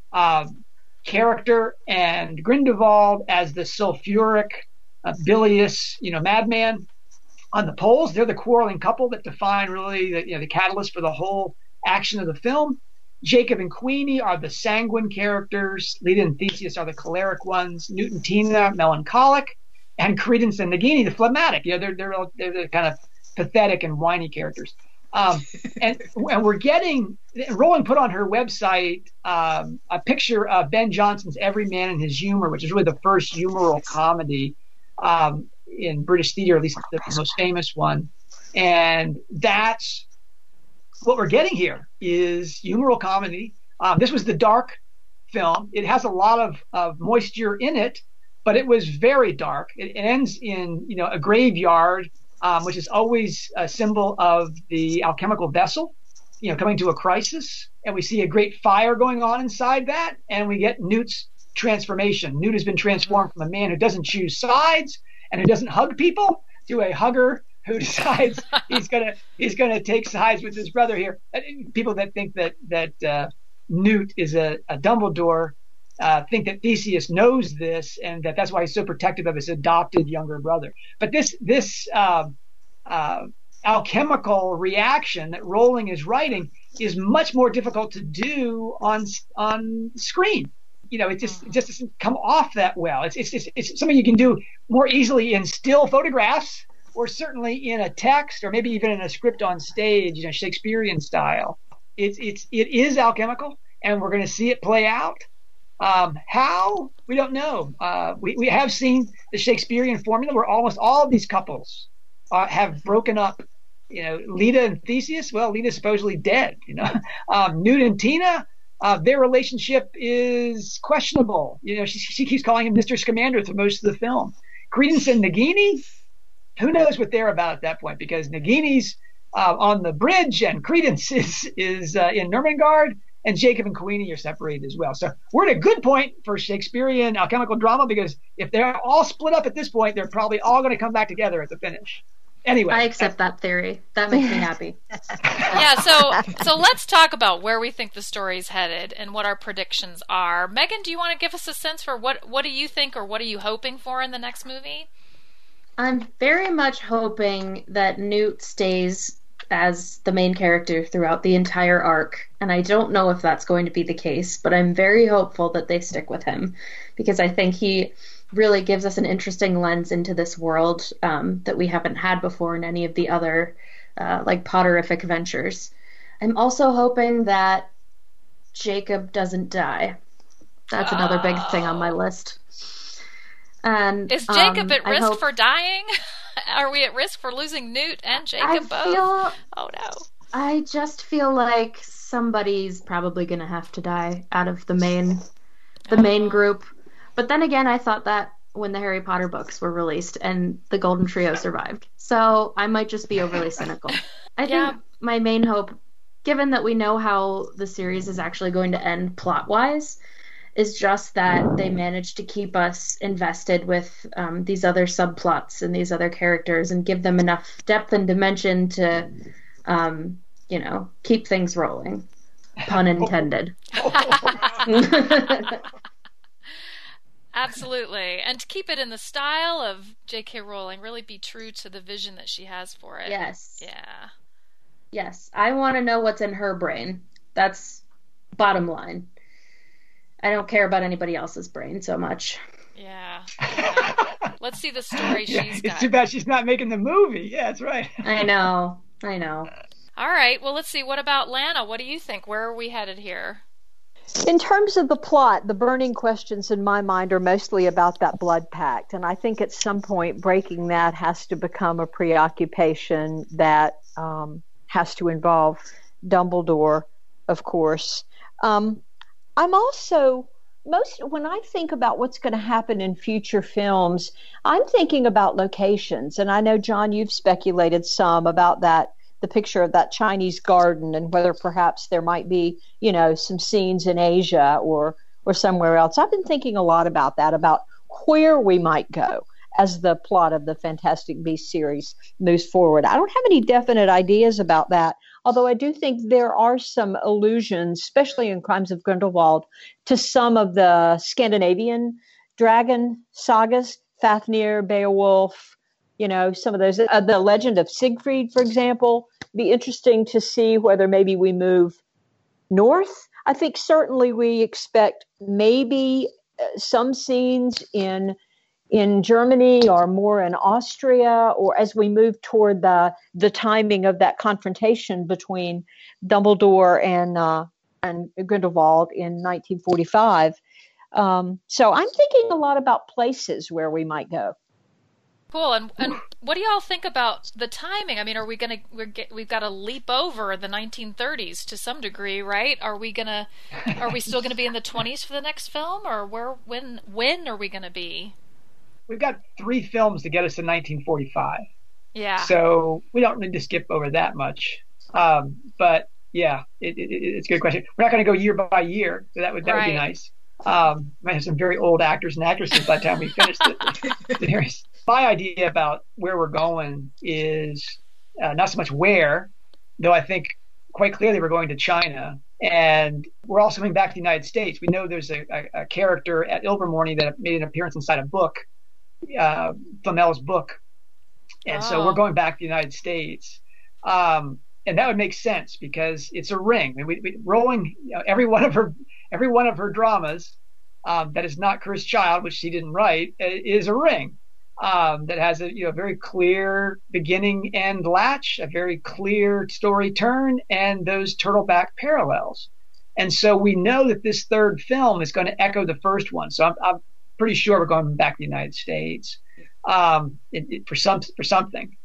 character, and Grindelwald as the sulfuric, bilious, madman. On the poles, they're the quarreling couple that define really the catalyst for the whole action of the film. Jacob and Queenie are the sanguine characters. Leda and Theseus are the choleric ones. Newt and Tina, melancholic, and Credence and Nagini, the phlegmatic. They're the kind of pathetic and whiny characters. And we're getting, Rowling put on her website a picture of Ben Jonson's Every Man and His Humor, which is really the first humoral comedy in British theater, at least the most famous one. And that's what we're getting here is humoral comedy. This was the dark film. It has a lot of moisture in it, but it was very dark. It ends in a graveyard, which is always a symbol of the alchemical vessel, coming to a crisis. And we see a great fire going on inside that, and we get Newt's transformation. Newt has been transformed from a man who doesn't choose sides and who doesn't hug people to a hugger who decides he's gonna take sides with his brother here. People that think that Newt is a Dumbledore think that Theseus knows this, and that's why he's so protective of his adopted younger brother. But this alchemical reaction that Rowling is writing is much more difficult to do on screen. It just doesn't come off that well. It's something you can do more easily in still photographs, or certainly in a text, or maybe even in a script on stage, Shakespearean style. It is alchemical, and we're going to see it play out. How? We don't know. We have seen the Shakespearean formula where almost all of these couples have broken up. Leda and Theseus, well, Leda's supposedly dead. Newt and Tina, their relationship is questionable. She keeps calling him Mr. Scamander through most of the film. Credence and Nagini, who knows what they're about at that point, because Nagini's on the bridge and Credence is in Nurmengard, and Jacob and Queenie are separated as well. So we're at a good point for Shakespearean alchemical drama, because if they're all split up at this point, they're probably all going to come back together at the finish. Anyway, I accept that theory. That makes me happy. Yeah, so let's talk about where we think the story's headed and what our predictions are. Megan, do you want to give us a sense for what do you think, or what are you hoping for in the next movie? I'm very much hoping that Newt stays as the main character throughout the entire arc, and I don't know if that's going to be the case, but I'm very hopeful that they stick with him, because I think he really gives us an interesting lens into this world that we haven't had before in any of the other like Potterific ventures. I'm also hoping that Jacob doesn't die. That's another big thing on my list. And is Jacob at risk for dying? Are we at risk for losing Newt and Jacob both? Oh no. I just feel like somebody's probably going to have to die out of the main group. But then again, I thought that when the Harry Potter books were released and the Golden Trio survived. So I might just be overly cynical. I think my main hope, given that we know how the series is actually going to end plot-wise, is just that they managed to keep us invested with these other subplots and these other characters and give them enough depth and dimension to, keep things rolling. Pun intended. Absolutely. And to keep it in the style of J.K. Rowling, really be true to the vision that she has for it. Yes. Yeah. Yes. I want to know what's in her brain. That's bottom line. I don't care about anybody else's brain so much. Yeah. Let's see the story she's got. It's too bad she's not making the movie. Yeah, that's right. I know. All right. Well, let's see. What about Lana? What do you think? Where are we headed here? In terms of the plot, the burning questions in my mind are mostly about that blood pact. And I think at some point breaking that has to become a preoccupation that has to involve Dumbledore, of course. I'm also, when I think about what's going to happen in future films, I'm thinking about locations. And I know, John, you've speculated some about that, the picture of that Chinese garden and whether perhaps there might be, some scenes in Asia or somewhere else. I've been thinking a lot about that, about where we might go as the plot of the Fantastic Beasts series moves forward. I don't have any definite ideas about that, although I do think there are some allusions, especially in Crimes of Grindelwald, to some of the Scandinavian dragon sagas, Fafnir, Beowulf, some of those. The Legend of Siegfried, for example, be interesting to see whether maybe we move north. I think certainly we expect maybe some scenes in Germany or more in Austria, or as we move toward the timing of that confrontation between Dumbledore and Grindelwald in 1945. So I'm thinking a lot about places where we might go. Cool. And what do y'all think about the timing? I mean, we've got to leap over the 1930s to some degree, right? Are we still gonna be in the 20s for the next film, or when are we gonna be? We've got 3 films to get us to 1945. Yeah. So we don't need to skip over that much. But yeah, it's a good question. We're not going to go year by year, so that would be nice. Might have some very old actors and actresses by the time we finish the series. My idea about where we're going is not so much where, though I think quite clearly we're going to China. And we're also coming back to the United States. We know there's a character at Ilvermorny that made an appearance inside a book, Flamel's book. And so we're going back to the United States. And that would make sense because it's a ring. I mean, Rowling, every one of her dramas that is not Cursed Child, which she didn't write, is a ring that has a very clear beginning end latch, a very clear story turn, and those turtleback parallels. And so we know that this third film is going to echo the first one. So I'm pretty sure we're going back to the United States for something.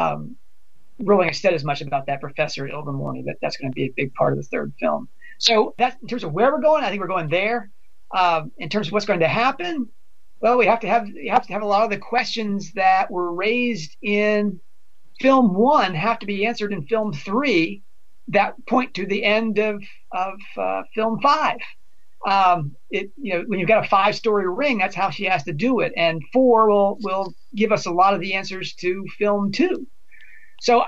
Rowling has said as much about that professor at Ilvermorny that's going to be a big part of the third film. So that, in terms of where we're going, I think we're going there. In terms of what's going to happen, well, you have to have a lot of the questions that were raised in film 1 have to be answered in film 3 that point to the end of film 5. When you've got a 5-story ring, that's how she has to do it, and 4 will give us a lot of the answers to film 2. So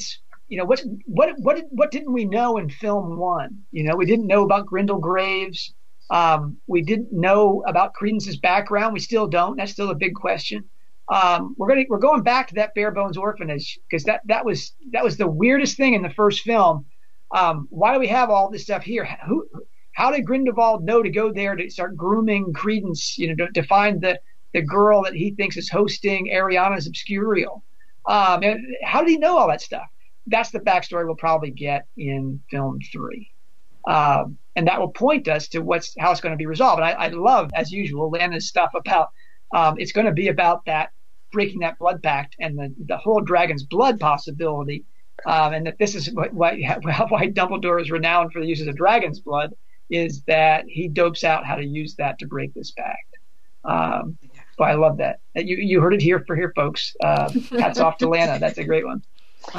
what didn't we know in film 1? We didn't know about Grindel Graves. We didn't know about Credence's background. We still don't. That's still a big question. We're going back to that bare bones orphanage because that was the weirdest thing in the first film. Why do we have all this stuff here? How did Grindelwald know to go there to start grooming Credence? To find the girl that he thinks is hosting Ariana's Obscurial. And how did he know all that stuff? That's the backstory we'll probably get in film 3. And that will point us to how it's going to be resolved. And I love, as usual, Lana's stuff about it's going to be about that breaking that blood pact and the whole dragon's blood possibility. And that this is why Dumbledore is renowned for the use of the dragon's blood, is that he dopes out how to use that to break this pact. But I love that. You heard it here, folks. Hats off to Lana. That's a great one.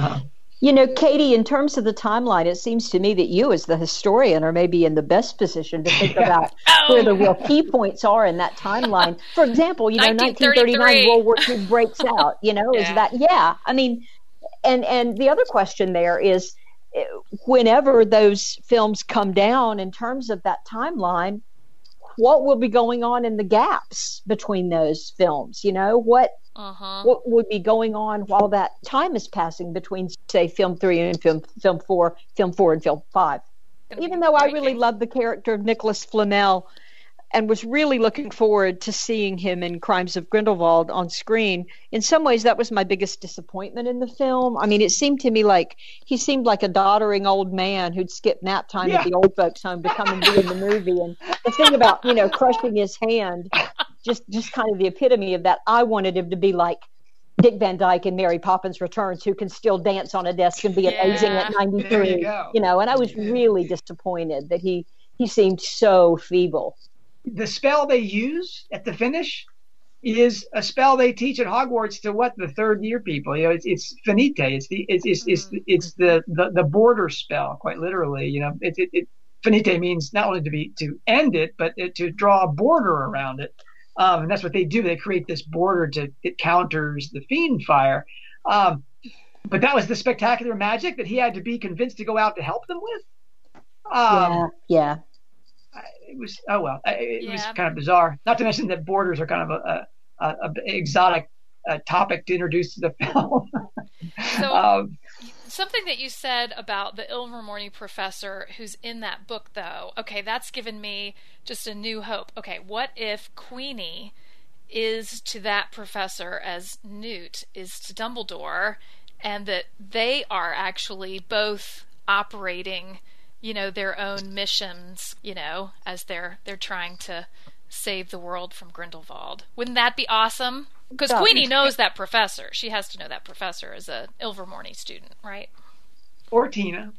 Katie, in terms of the timeline, it seems to me that you, as the historian, are maybe in the best position to think about where the real key points are in that timeline. For example, 1939, World War II breaks out. Is that? Yeah. I mean, and the other question there is, whenever those films come down in terms of that timeline, what will be going on in the gaps between those films? What would be going on while that time is passing between, say, film 3 and film 4 and film 5? Even though I really love the character of Nicholas Flamel and was really looking forward to seeing him in Crimes of Grindelwald on screen, in some ways that was my biggest disappointment in the film. I mean, it seemed to me like he seemed like a doddering old man who'd skip nap time at the old folks' home to come and be in the movie. And the thing about, crushing his hand, just kind of the epitome of that. I wanted him to be like Dick Van Dyke in Mary Poppins Returns, who can still dance on a desk and be amazing at 93. And I was really disappointed that he seemed so feeble. The spell they use at the finish is a spell they teach at Hogwarts to the third year people. It's finite. It's the border spell, quite literally. Finite means not only to end it, but to draw a border around it. And that's what they do. They create this border it counters the fiend fire. But that was the spectacular magic that he had to be convinced to go out to help them with. Yeah. It was It was kind of bizarre. Not to mention that borders are kind of a exotic topic to introduce to the film. So something that you said about the Ilvermorny professor who's in that book, though. Okay, that's given me just a new hope. Okay, what if Queenie is to that professor as Newt is to Dumbledore, and that they are actually both operating their own missions, as they're trying to save the world from Grindelwald. Wouldn't that be awesome? Because Queenie knows that professor. She has to know that professor as a Ilvermorny student, right? Or Tina.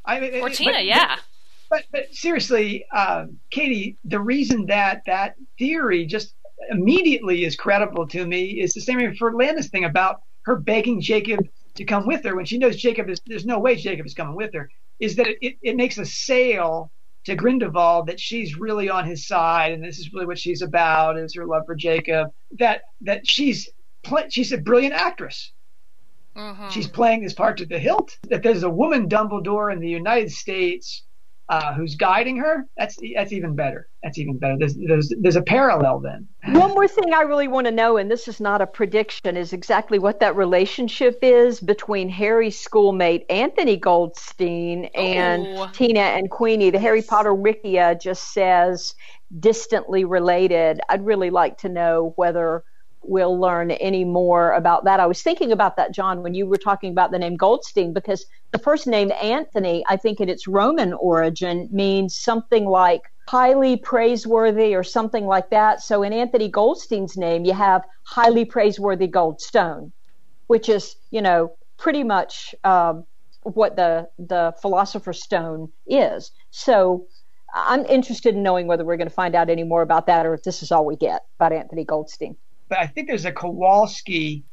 But seriously, Katie, the reason that theory just immediately is credible to me is the same for Lana's thing about her begging Jacob to come with her when she knows there's no way Jacob is coming with her. Is that it makes a sale to Grindelwald that she's really on his side, and this is really what she's about, is her love for Jacob. That she's a brilliant actress. Mm-hmm. She's playing this part to the hilt. That there's a woman Dumbledore in the United States who's guiding her. That's even better. That's even better. There's a parallel then. One more thing I really want to know, and this is not a prediction, is exactly what that relationship is between Harry's schoolmate Anthony Goldstein and Tina and Queenie. The Harry Potter Wikia just says distantly related. I'd really like to know whether we'll learn any more about that. I was thinking about that, John, when you were talking about the name Goldstein, because the first name Anthony, I think in its Roman origin, means something like highly praiseworthy or something like that. So in Anthony Goldstein's name, you have highly praiseworthy Goldstone, which is, pretty much what the Philosopher's Stone is. So I'm interested in knowing whether we're going to find out any more about that or if this is all we get about Anthony Goldstein. But I think there's a Kowalski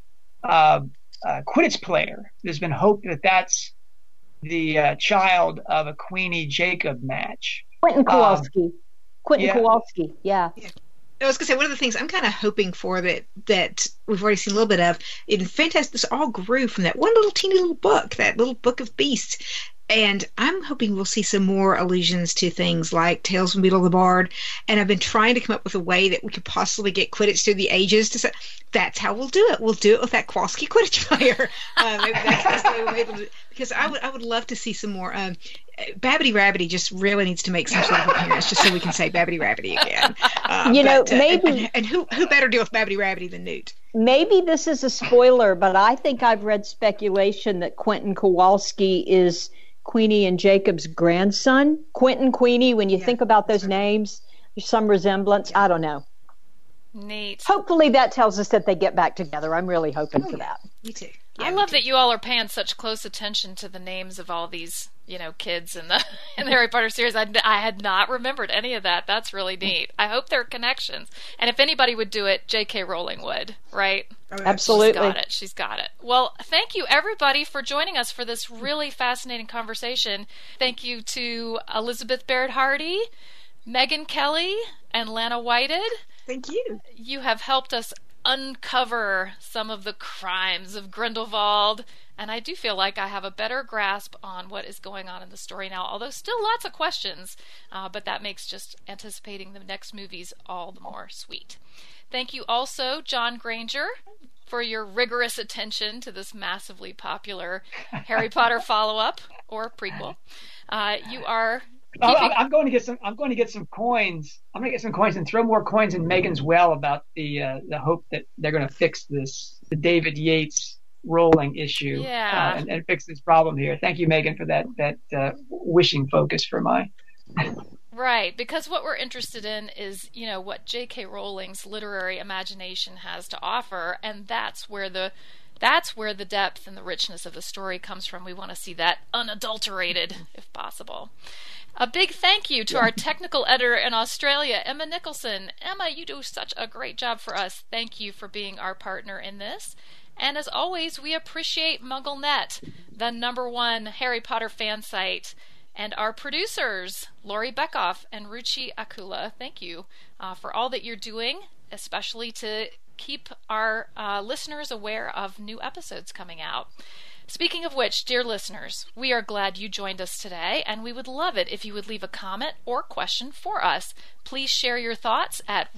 Quidditch player. There's been hope that that's the child of a Queenie Jacob match. Quentin Kowalski. Kowalski, yeah. I was going to say, one of the things I'm kind of hoping for that we've already seen a little bit of in Fantastic, this all grew from that one little teeny little book, that little book of Beasts. And I'm hoping we'll see some more allusions to things like Tales from Beetle the Bard. And I've been trying to come up with a way that we could possibly get Quidditch through the ages to say, that's how we'll do it. We'll do it with that Kowalski Quidditch player. Maybe that's the way we'll be able to, because I would love to see some more. Babbity Rabbity just really needs to make some sort of appearance just so we can say Babbity Rabbity again. Maybe. And who better deal with Babbity Rabbity than Newt? Maybe this is a spoiler, but I think I've read speculation that Quentin Kowalski is Queenie and Jacob's grandson. Quentin, Queenie, when you think about those names, there's some resemblance. I don't know. Neat. Hopefully that tells us that they get back together. I'm really hoping for that. Me too. I love that you all are paying such close attention to the names of all these, kids in the Harry Potter series. I had not remembered any of that. That's really neat. I hope there are connections. And if anybody would do it, J.K. Rowling would, right? Absolutely. She's got it. Well, thank you, everybody, for joining us for this really fascinating conversation. Thank you to Elizabeth Baird Hardy, Megan Kelly, and Lana Whited. Thank you. You have helped us uncover some of the crimes of Grindelwald, and I do feel like I have a better grasp on what is going on in the story now, although still lots of questions, but that makes just anticipating the next movies all the more sweet. Thank you also, John Granger, for your rigorous attention to this massively popular Harry Potter follow-up or prequel. You are I'm going to get some coins. I'm going to get some coins and throw more coins in Megan's well about the hope that they're going to fix the David Yates Rowling issue and fix this problem here. Thank you, Megan, for that wishing focus for my. Right, because what we're interested in is, what J.K. Rowling's literary imagination has to offer, and that's where the depth and the richness of the story comes from. We want to see that unadulterated, if possible. A big thank you to our technical editor in Australia, Emma Nicholson. Emma, you do such a great job for us. Thank you for being our partner in this. And as always, we appreciate MuggleNet, the #1 Harry Potter fan site, and our producers, Lori Beckoff and Ruchi Akula. Thank you for all that you're doing, especially to keep our listeners aware of new episodes coming out. Speaking of which, dear listeners, we are glad you joined us today, and we would love it if you would leave a comment or question for us. Please share your thoughts at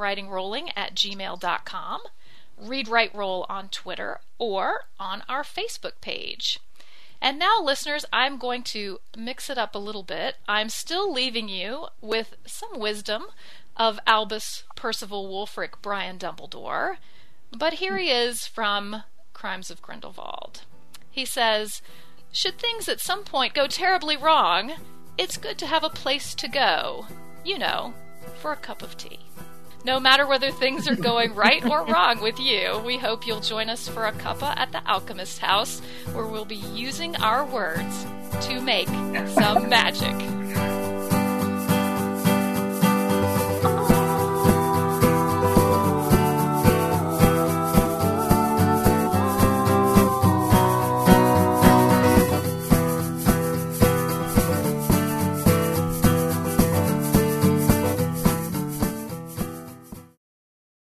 readingwritingrolling@gmail.com, readwriteroll on Twitter, or on our Facebook page. And now, listeners, I'm going to mix it up a little bit. I'm still leaving you with some wisdom of Albus Percival Wulfric Brian Dumbledore, but here he is from Crimes of Grindelwald. He says, should things at some point go terribly wrong, it's good to have a place to go, for a cup of tea. No matter whether things are going right or wrong with you, we hope you'll join us for a cuppa at the Alchemist House, where we'll be using our words to make some magic.